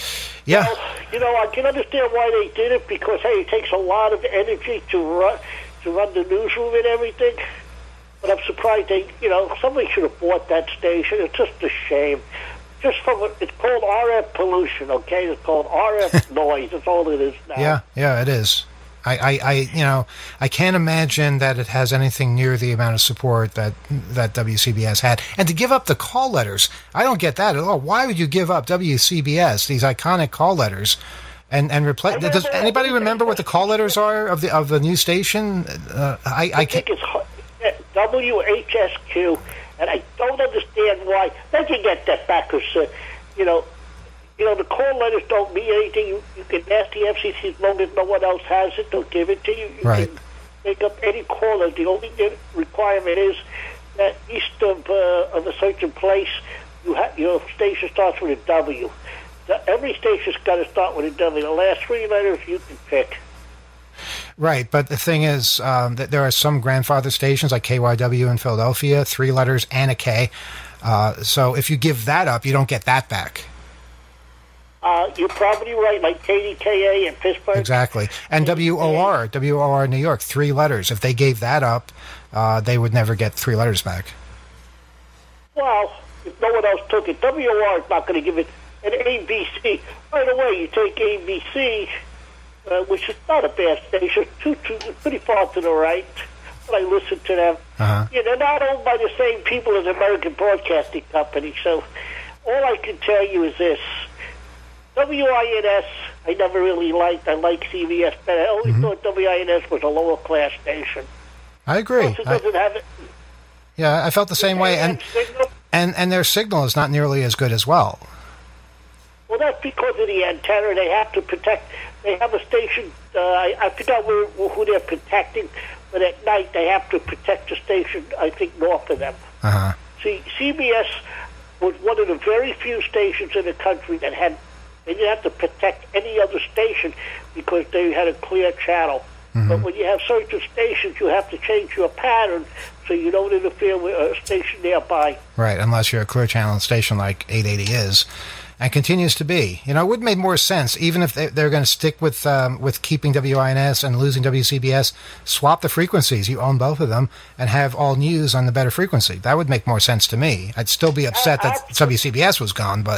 Yeah. Well, you know, I can understand why they did it because, hey, it takes a lot of energy to run, to run the newsroom and everything. But I'm surprised they, you know, somebody should have bought that station. It's just a shame. Just from what, it's called R F pollution, okay? It's called R F noise. That's all it is now. Yeah, yeah, it is. I, I, I, you know, I can't imagine that it has anything near the amount of support that that W C B S had. And to give up the call letters, I don't get that at all. Why would you give up W C B S, these iconic call letters, and and replace? Does anybody remember what the call letters are of the of the new station? Uh, I, I, I think it's W H S Q, and I don't understand why. They can get that back because, uh, you know. You know, the call letters don't mean anything. You, you can ask the F C C as long as no one else has it. They'll give it to you. You right. can make up any caller. The only requirement is that east of, uh, of a certain place, you ha- your station starts with a W. The, every station's got to start with a W. The last three letters you can pick. Right, but the thing is um, that there are some grandfather stations like K Y W in Philadelphia, three letters and a K. Uh, so if you give that up, you don't get that back. Uh, you're probably right, like K D K A in Pittsburgh. Exactly. And W O R, W O R New York, three letters. If they gave that up, uh, they would never get three letters back. Well, if no one else took it, W O R is not going to give it an A B C. By the way, you take A B C, uh, which is not a bad station, too, too, pretty far to the right, but I listen to them. Uh-huh. Yeah, they're not owned by the same people as American Broadcasting Company, so all I can tell you is this. W I N S, I never really liked. I like C B S better. I always mm-hmm. thought W I N S was a lower class station. I agree. Plus it doesn't I, have it. Yeah, I felt the same way, and and and their signal is not nearly as good as well. Well, that's because of the antenna. They have to protect. They have a station. Uh, I, I forgot where, who they're protecting, but at night they have to protect the station. I think north of them. Uh huh. See, C B S was one of the very few stations in the country that had. They didn't have to protect any other station because they had a clear channel. Mm-hmm. But when you have certain stations, you have to change your pattern so you don't interfere with a station nearby. Right, unless you're a clear channel station like eight eighty is, and continues to be. You know, it would make more sense, even if they, they're going to stick with um, with keeping W I N S and losing W C B S, swap the frequencies. You own both of them, and have all news on the better frequency. That would make more sense to me. I'd still be upset I, that W C B S was gone, but...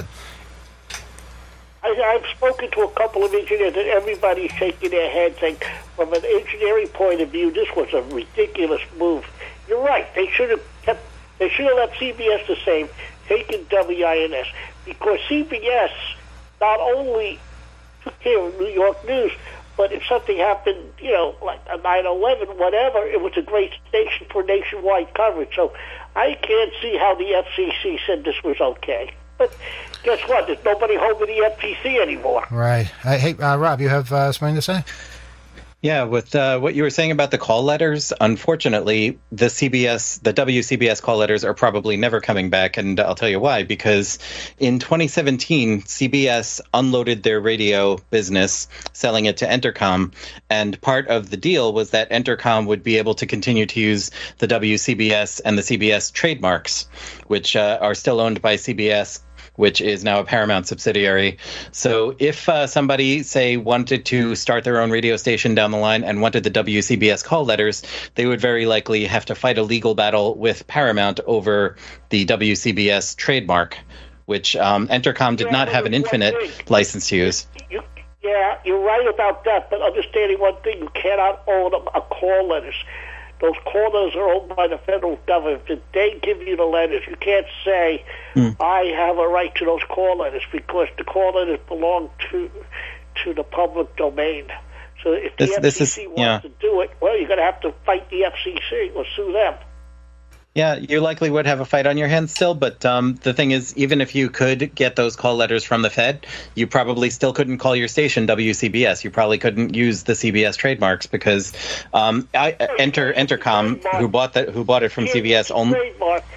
I, I've spoken to a couple of engineers, and everybody's shaking their head saying, from an engineering point of view, this was a ridiculous move. You're right. They should have kept. They should have left C B S the same, taken W I N S, because C B S not only took care of New York news, but if something happened, you know, like a nine eleven, whatever, it was a great station for nationwide coverage. So I can't see how the F C C said this was okay. But guess what? There's nobody home in the F T C anymore. Right. Uh, hey, uh, Rob, you have uh, something to say? Yeah, with uh, what you were saying about the call letters, unfortunately, the C B S, the W C B S call letters are probably never coming back, and I'll tell you why. Because in twenty seventeen, C B S unloaded their radio business, selling it to Entercom, and part of the deal was that Entercom would be able to continue to use the W C B S and the C B S trademarks, which uh, are still owned by C B S, which is now a Paramount subsidiary. So if uh, somebody, say, wanted to start their own radio station down the line and wanted the W C B S call letters, they would very likely have to fight a legal battle with Paramount over the W C B S trademark, which um, Entercom did yeah, not have an infinite license to use. You, yeah, you're right about that, but understanding one thing, you cannot own a, a call letters. Those call letters are owned by the federal government. If they give you the letters, you can't say, mm. I have a right to those call letters, because the call letters belong to to the public domain. So if the this, F C C this is, wants yeah. to do it, well, you're going to have to fight the F C C or sue them. Yeah, you likely would have a fight on your hands still, but um, the thing is, even if you could get those call letters from the Fed, you probably still couldn't call your station W C B S. You probably couldn't use the C B S trademarks because um, I, Enter Entercom, who bought that, who bought it from C B S, only.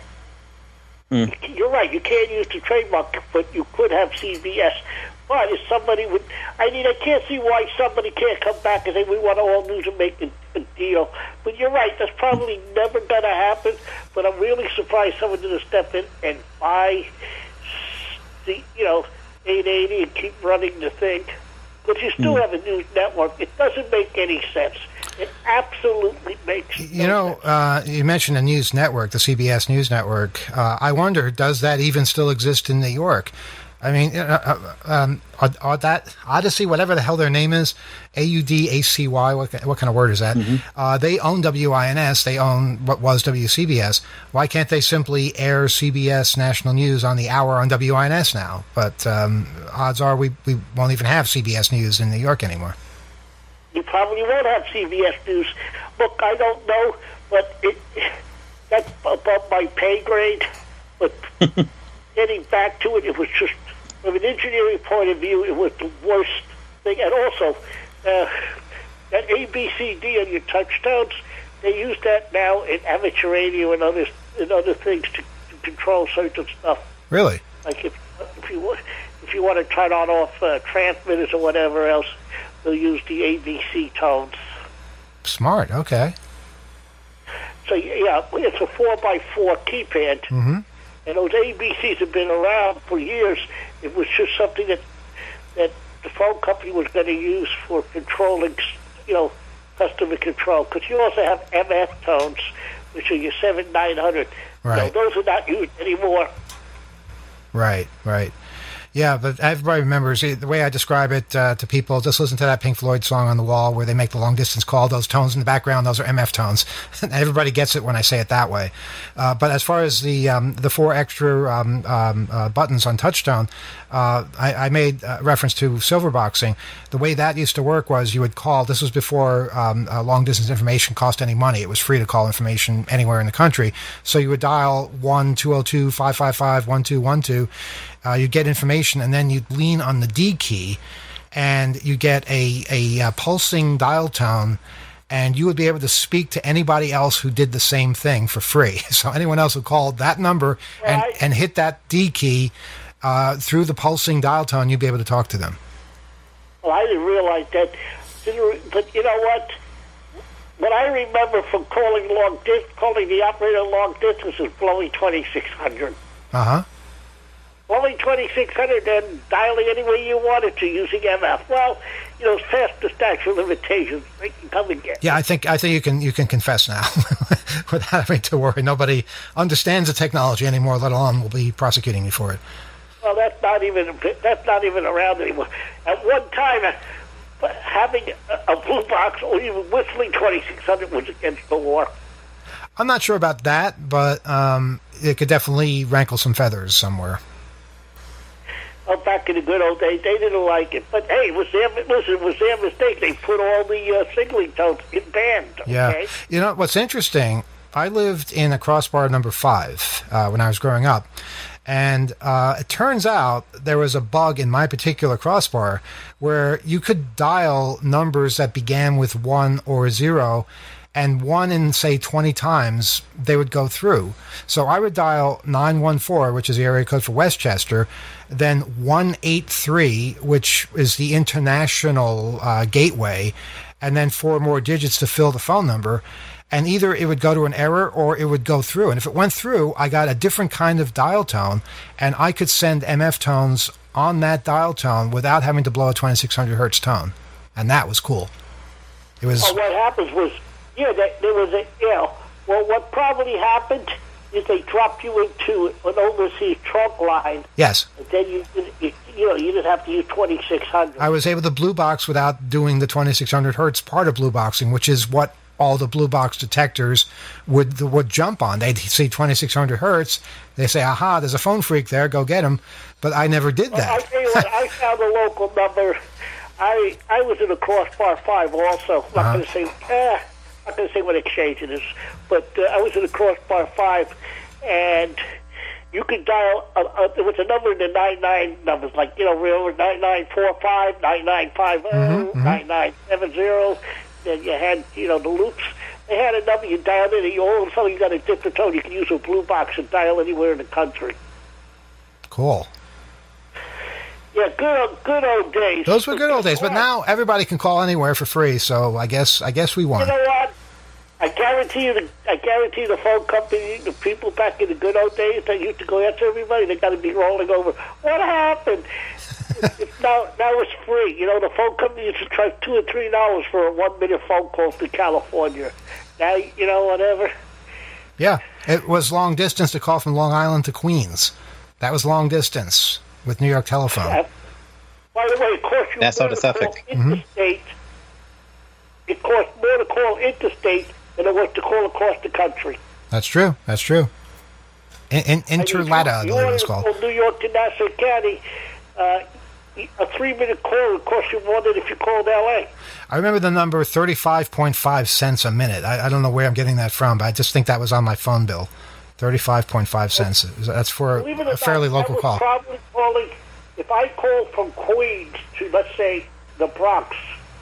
Mm. You're right. You can't use the trademark, but you could have C B S. But if somebody would, I mean, I can't see why somebody can't come back and say we want all news and make a, a deal. But you're right. That's probably never going to happen. But I'm really surprised someone didn't step in and buy the, you know, eight eighty and keep running the thing. But you still Mm. have a news network. It doesn't make any sense. It absolutely makes You no know, sense. uh, you mentioned the news network, the C B S News Network. Uh, I wonder, does that even still exist in New York? I mean, uh, uh, um, Od- Od- that Odyssey, whatever the hell their name is, A U D A C Y, what, what kind of word is that? Mm-hmm. Uh, they own W I N S. They own what was W C B S. Why can't they simply air C B S National News on the hour on W I N S now? But um, odds are we, we won't even have C B S News in New York anymore. You probably won't have C B S News. Look, I don't know, but it, that's above my pay grade. But getting back to it, it was just, from an engineering point of view, it was the worst thing. And also, uh, that A B C D on your touchdowns, they use that now in amateur radio and other, and other things to, to control certain stuff. Really? Like if, if you wa- if you want to turn on off uh, transmitters or whatever else, they'll use the A B C tones. Smart. Okay. So yeah, it's a four by four keypad, Mm-hmm. and those A B Cs have been around for years. It was just something that that the phone company was going to use for controlling, you know, customer control. Because you also have M F tones, which are your seven nine hundred. Right. So those are not used anymore. Right, right. Yeah, but everybody remembers the way I describe it uh, to people. Just listen to that Pink Floyd song on the wall where they make the long distance call. Those tones in the background, those are M F tones. Everybody gets it when I say it that way. Uh, but as far as the um, the four extra um, um, uh, buttons on Touchstone, uh, I, I made uh, reference to Silverboxing. The way that used to work was you would call. This was before um, uh, long distance information cost any money. It was free to call information anywhere in the country. So you would dial one two zero two five five five one two one two. Uh, you'd get information, and then you'd lean on the D key, and you get a, a, uh pulsing dial tone, and you would be able to speak to anybody else who did the same thing for free. So anyone else who called that number and, Right. and hit that D key uh, through the pulsing dial tone, you'd be able to talk to them. Well, I didn't realize that. Didn't re- But you know what? What I remember from calling long dis- calling the operator long distance is blowing twenty-six hundred. Uh-huh. Blowing twenty-six hundred and dialing any way you wanted to using M F. Well, you know, it's past the statute of limitations. They can come and get. Yeah, I think I think you can you can confess now without having to worry. Nobody understands the technology anymore, let alone will be prosecuting you for it. Well, that's not even that's not even around anymore. At one time, uh, having a, a blue box or even whistling twenty-six hundred was against the law. I'm not sure about that, but um, it could definitely rankle some feathers somewhere. Oh, back in the good old days, they didn't like it. But hey, it was their listen, it was their mistake. They put all the uh, signaling tones in band. Okay? Yeah. You know, what's interesting, I lived in a crossbar number five uh, when I was growing up. And uh, it turns out there was a bug in my particular crossbar where you could dial numbers that began with one or zero, and one in, say, twenty times, they would go through. So I would dial nine one four, which is the area code for Westchester, then one eight three, which is the international uh, gateway, and then four more digits to fill the phone number. And either it would go to an error or it would go through. And if it went through, I got a different kind of dial tone, and I could send M F tones on that dial tone without having to blow a twenty-six hundred hertz tone. And that was cool. It was... Well, what happens was, yeah, there, there was a, you know, well, what probably happened is they dropped you into an overseas trunk line. Yes. And then you, you, you know, you didn't have to use twenty-six hundred. I was able to blue box without doing the twenty-six hundred hertz part of blue boxing, which is what all the blue box detectors would would jump on. They'd see twenty-six hundred hertz. They say, aha, there's a phone freak there, go get him. But I never did that. Well, I tell you what, I found a local number. I I was in a crossbar five also. I'm not Uh-huh. going to say, eh, I'm not going to say what exchange it is, but uh, I was in a crossbar five, and you could dial. Uh, uh, there was a number in the nine nine numbers, like you know, remember nine nine four five, nine nine five zero, nine nine seven zero. Then you had, you know, the loops. They had a number you dialed in, and you all of a sudden you got a different tone. You can use a blue box and dial anywhere in the country. Cool. Yeah, good old, good old days. Those were good old days. But now everybody can call anywhere for free, so I guess I guess we You won. know what? I guarantee you, the, I guarantee the phone company, the people back in the good old days that used to go after everybody, they got to be rolling over. What happened? It's now, now it's free. You know, the phone company used to charge two or three dollars for a one-minute phone call to California. Now, you know, whatever. Yeah, it was long distance to call from Long Island to Queens. That was long distance with New York Telephone. Uh, by the way, it costs you Nassau more to to Suffolk. call interstate. Mm-hmm. It costs more to call interstate than it was to call across the country. That's true. That's true. In, in, Interlata, I you believe wanted it's to called. call New York to Nassau County, uh, a three-minute call would cost you more than if you called L A. I remember the number thirty-five point five cents a minute. I, I don't know where I'm getting that from, but I just think that was on my phone bill. thirty-five point five cents. That's for Believe it a or fairly not, local I was call. Probably calling, if I called from Queens to, let's say, the Bronx,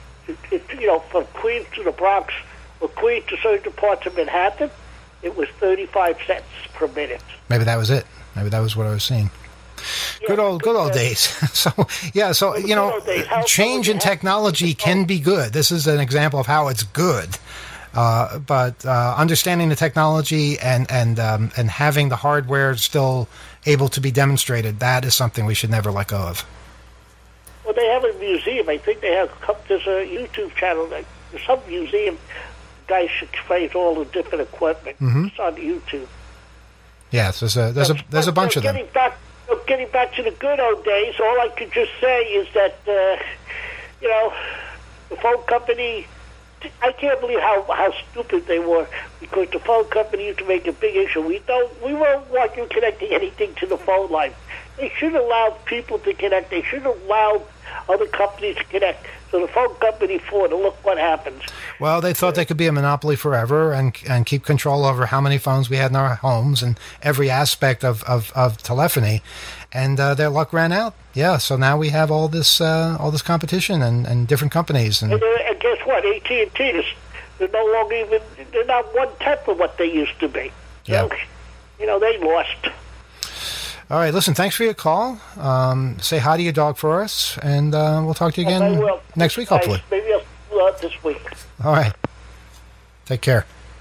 it, you know, from Queens to the Bronx, or Queens to certain parts of Manhattan, it was thirty-five cents per minute. Maybe that was it. Maybe that was what I was seeing. Yeah, Good old, good old uh, days. So, yeah, so, you know, good old days. How- change in technology can be good. This is an example of how it's good. Uh, but uh, understanding the technology and and um, and having the hardware still able to be demonstrated, that is something we should never let go of. Well, they have a museum. I think they have, there's a YouTube channel. That, there's some museum guys explains all the different equipment. Mm-hmm. It's on YouTube. Yes, there's a there's a there's a bunch but, of them. Getting back, getting back to the good old days, all I could just say is that uh, you know, the phone company. I can't believe how, how stupid they were, because the phone company used to make a big issue. We don't we won't want you connecting anything to the phone line. They should allow people to connect. They should allow other companies to connect. So the phone company fought, and look what happens. Well, they thought they could be a monopoly forever and and keep control over how many phones we had in our homes and every aspect of, of, of telephony, and uh, their luck ran out. Yeah, so now we have all this uh, all this competition and, and different companies. And, And, uh, and guess what? A T and T is they're no longer even they're not one tenth of what they used to be. Yeah. So, you know, they lost. all right, listen, thanks for your call. Um, say hi to your dog for us, and uh, we'll talk to you Yes, I again will. next week, Guys, hopefully. Maybe I'll do that this week. All right. Take care.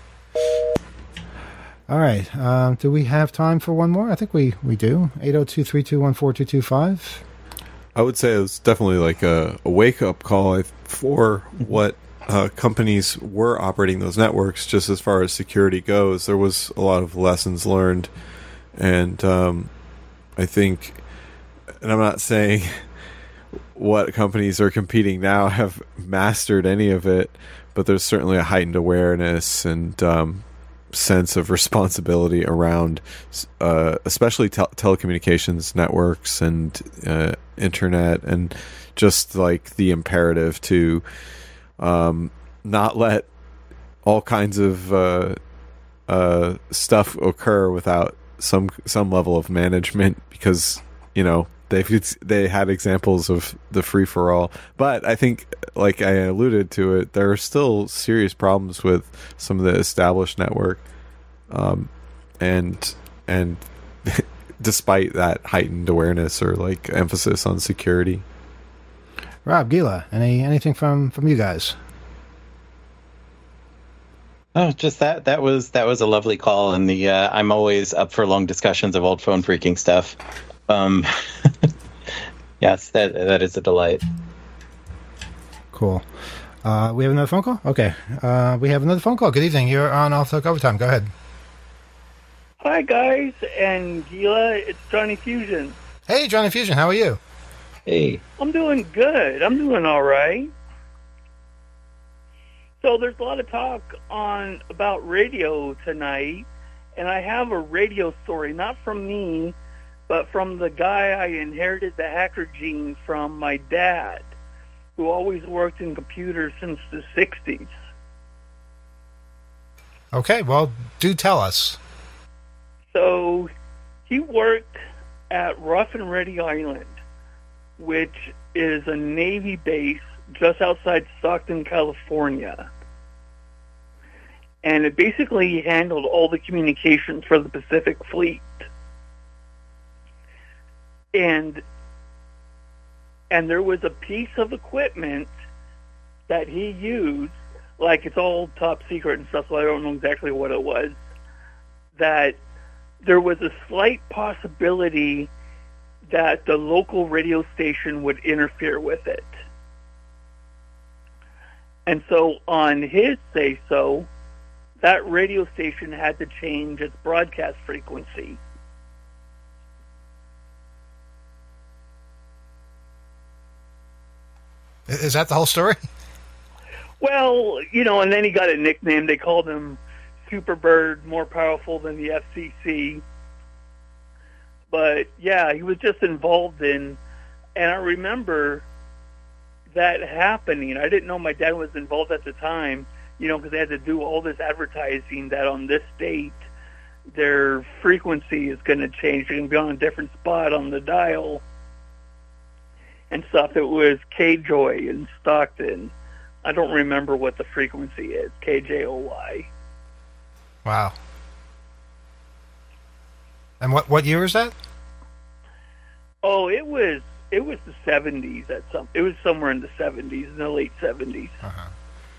All right. Um, do we have time for one more? I think we, we do. eight oh two, three two one, four two two five. I would say it was definitely like a, a wake-up call for what uh, companies were operating those networks, just as far as security goes. There was a lot of lessons learned, and um, I think, and I'm not saying what companies are competing now have mastered any of it, but there's certainly a heightened awareness and um, sense of responsibility around uh, especially tel- telecommunications networks and uh, internet, and just like the imperative to um, not let all kinds of uh, uh, stuff occur without some some level of management, because you know they've they had examples of the free for all. But I think, like I alluded to it, there are still serious problems with some of the established network, um, and and despite that heightened awareness or like emphasis on security. Rob, Gila, any anything from, from you guys? Oh, just that. That was that was a lovely call, and the uh, I'm always up for long discussions of old phone freaking stuff. Um, yes, that that is a delight. Cool. Uh, we have another phone call? Okay. Uh, we have another phone call. Good evening. You're on Off Talk Overtime. Go ahead. Hi, guys, and Gila, it's Johnny Fusion. Hey, Johnny Fusion. How are you? Hey. I'm doing good. I'm doing all right. So there's a lot of talk on about radio tonight, and I have a radio story, not from me, but from the guy I inherited the hacker gene from, my dad, who always worked in computers since the sixties. Okay, well, do tell us. So he worked at Rough and Ready Island, which is a Navy base just outside Stockton, California. And it basically handled all the communications for the Pacific Fleet. And and there was a piece of equipment that he used, like it's all top secret and stuff, so I don't know exactly what it was, that there was a slight possibility that the local radio station would interfere with it. And so on his say-so, that radio station had to change its broadcast frequency. Is that the whole story? Well, you know, and then he got a nickname. They called him Superbird, more powerful than the F C C. But, yeah, he was just involved in, and I remember that happening. I didn't know my dad was involved at the time, you know, because they had to do all this advertising that on this date, their frequency is going to change. They're going to be on a different spot on the dial and stuff. It was K-Joy in Stockton. I don't remember what the frequency is, K J O Y. Wow. And what what year was that? Oh, it was it was the seventies at some. It was somewhere in the seventies, in the late seventies. Uh-huh.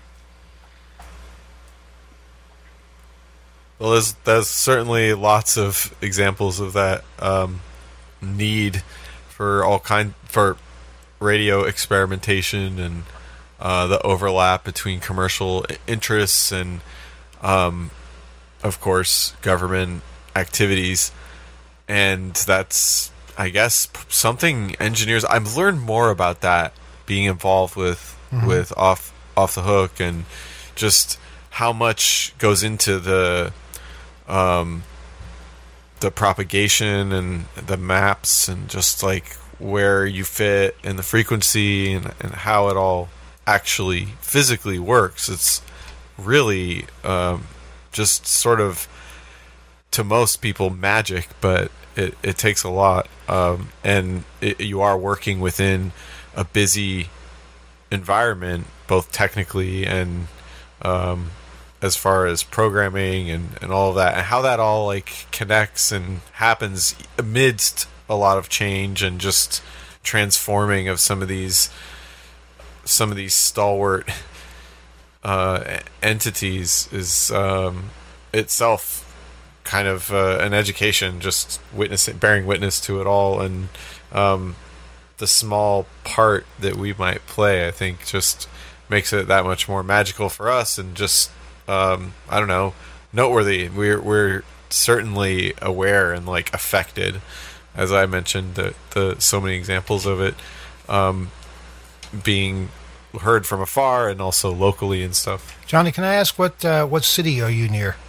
Well, there's, there's certainly lots of examples of that um, need for all kind for radio experimentation and uh, the overlap between commercial interests and, um, of course, government activities. And that's, I guess, something engineers. I've learned more about that being involved with mm-hmm. with off off the hook and just how much goes into the um, the propagation and the maps and just like where you fit and the frequency and, and how it all actually physically works. It's really um, just sort of, to most people, magic, but it, it takes a lot. Um, and it, you are working within a busy environment, both technically and um, as far as programming and, and all of that, and how that all like connects and happens amidst a lot of change and just transforming of some of these some of these stalwart uh, entities is um, itself kind of uh, an education, just witnessing, bearing witness to it all, and um, the small part that we might play, I think, just makes it that much more magical for us, and just um, I don't know, noteworthy. We're we're certainly aware and like affected, as I mentioned, the the so many examples of it um, being heard from afar and also locally and stuff. Johnny, can I ask what uh, what city are you near?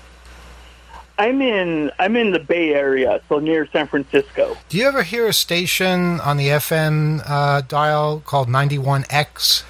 I'm in I'm in the Bay Area, so near San Francisco. Do you ever hear a station on the F M uh, dial called ninety-one X?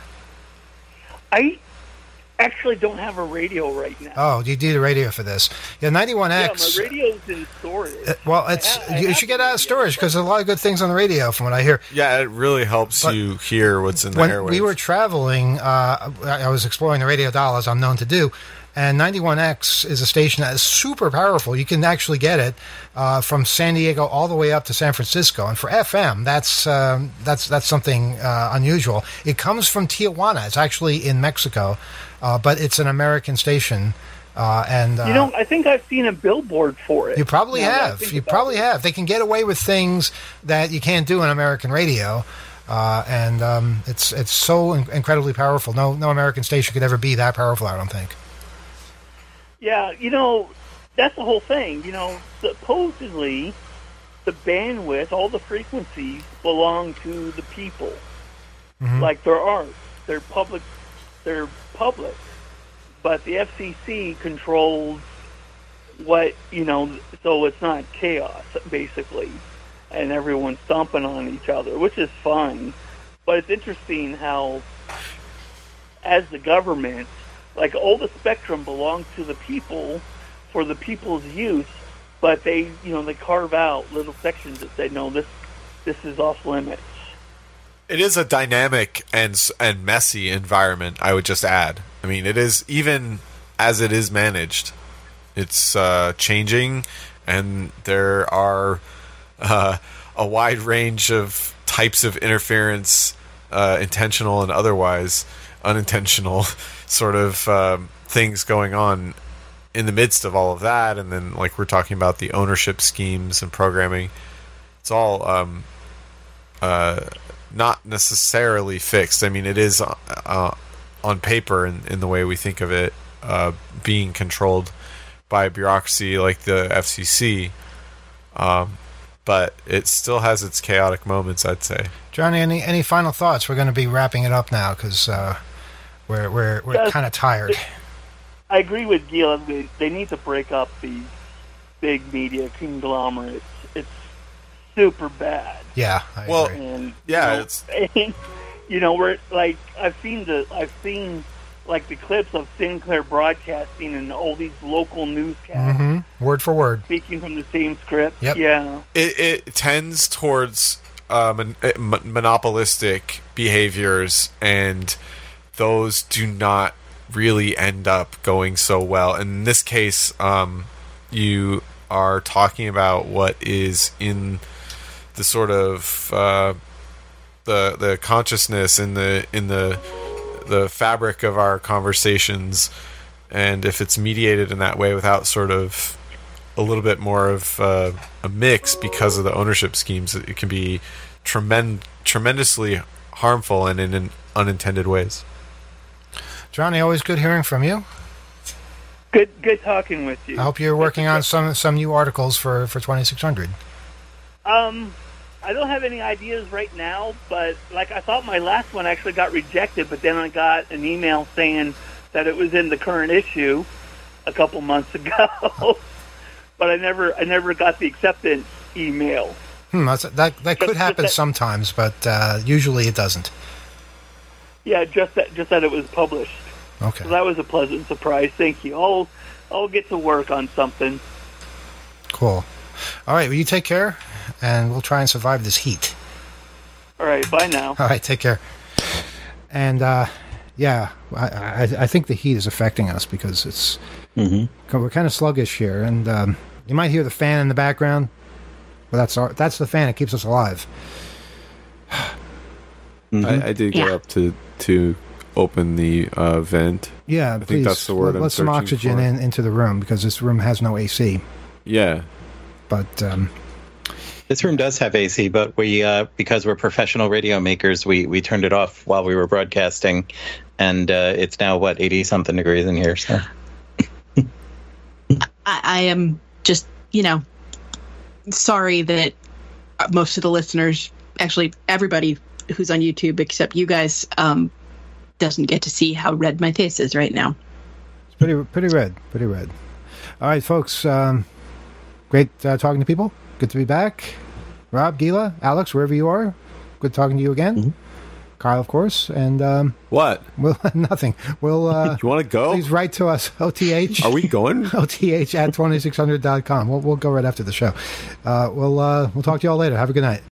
I actually don't have a radio right now. Oh, you do the radio for this? Yeah, ninety-one X. Yeah, my radio's in storage. Uh, well, it's I, I you should get out of storage because there's a lot of good things on the radio, from what I hear. Yeah, it really helps but you hear what's in the when airwaves. When we were traveling, uh, I was exploring the radio dial, as I'm known to do. And ninety-one X is a station that is super powerful. You can actually get it uh, from San Diego all the way up to San Francisco. And for F M, that's um, that's that's something uh, unusual. It comes from Tijuana. It's actually in Mexico, uh, but it's an American station. Uh, and uh, you know, I think I've seen a billboard for it. You probably have. You probably it. have. They can get away with things that you can't do on American radio. Uh, and um, it's it's so in- incredibly powerful. No no American station could ever be that powerful, I don't think. Yeah, you know, that's the whole thing. You know, supposedly the bandwidth, all the frequencies belong to the people. Mm-hmm. Like they're ours. They're public. They're public. But the F C C controls what, you know, so it's not chaos, basically. And everyone's stomping on each other, which is fine. But it's interesting how, as the government, like all the spectrum belongs to the people for the people's use, but they, you know, they carve out little sections that say, no, this this is off limits. It is a dynamic and and messy environment, I would just add. I mean, it is, even as it is managed, it's uh, changing, and there are uh, a wide range of types of interference, uh, intentional and otherwise unintentional sort of um, things going on in the midst of all of that. And then, like we're talking about, the ownership schemes and programming. it's all um, uh, not necessarily fixed. I mean, it is uh, on paper in, in the way we think of it, uh, being controlled by a bureaucracy like the F C C, um, but it still has its chaotic moments, I'd say. Johnny, any any final thoughts? We're going to be wrapping it up now because uh, we're we're we're Yes. kind of tired. I agree with Gila. They, they need to break up these big media conglomerates. It's super bad. Yeah. I Well, agree. And Yeah, you know, it's and, you know, we're like I've seen the I've seen like the clips of Sinclair Broadcasting and all these local newscasts hmm Word for word. speaking from the same script. Yep. Yeah. it, it tends towards uh, mon- uh, mon- monopolistic behaviors, and those do not really end up going so well. In this case, um, you are talking about what is in the sort of uh, the the consciousness in the in the the fabric of our conversations, and if it's mediated in that way without sort of a little bit more of uh, a mix because of the ownership schemes, it can be tremend- tremendously harmful and in, in unintended ways. Johnny, always good hearing from you. Good good talking with you. I hope you're working on some some new articles for for twenty-six hundred. Um, I don't have any ideas right now, but like I thought my last one actually got rejected, but then I got an email saying that it was in the current issue a couple months ago. But I never I never got the acceptance email. Hmm, that's, that that could Just- happen just that- sometimes, but uh, usually it doesn't. Yeah, just that just that it was published. Okay. So that was a pleasant surprise. Thank you. I'll I'll get to work on something. Cool. All right, well, you take care, and we'll try and survive this heat. All right, bye now. All right, take care. And, uh, yeah, I, I, I think the heat is affecting us because it's Mm-hmm. we're kind of sluggish here, and um, you might hear the fan in the background, but that's our, that's the fan. It keeps us alive. Mm-hmm. I, I did go Yeah. up to to open the uh, vent. Yeah, think please, that's the word let, I'm let some searching oxygen for. in, into the room because this room has no A C. Yeah, But um, This room does have A C, but we, uh, because we're professional radio makers, we, we turned it off while we were broadcasting, and uh, it's now what eighty something degrees in here. So I, I am just, you know, sorry that most of the listeners, actually everybody who's on YouTube except you guys, um, doesn't get to see how red my face is right now. it's pretty pretty red, pretty red. All right, folks. Um, great uh, talking to people. Good to be back. Rob, Gila, Alex, wherever you are, good talking to you again. Mm-hmm. Kyle, of course, and um, what? we'll nothing. We'll uh, You want to go? please write to us. O T H. Are we going? O T H at twenty-six hundred dot com. We'll we'll go right after the show. Uh, we'll uh, we'll talk to you all later. Have a good night.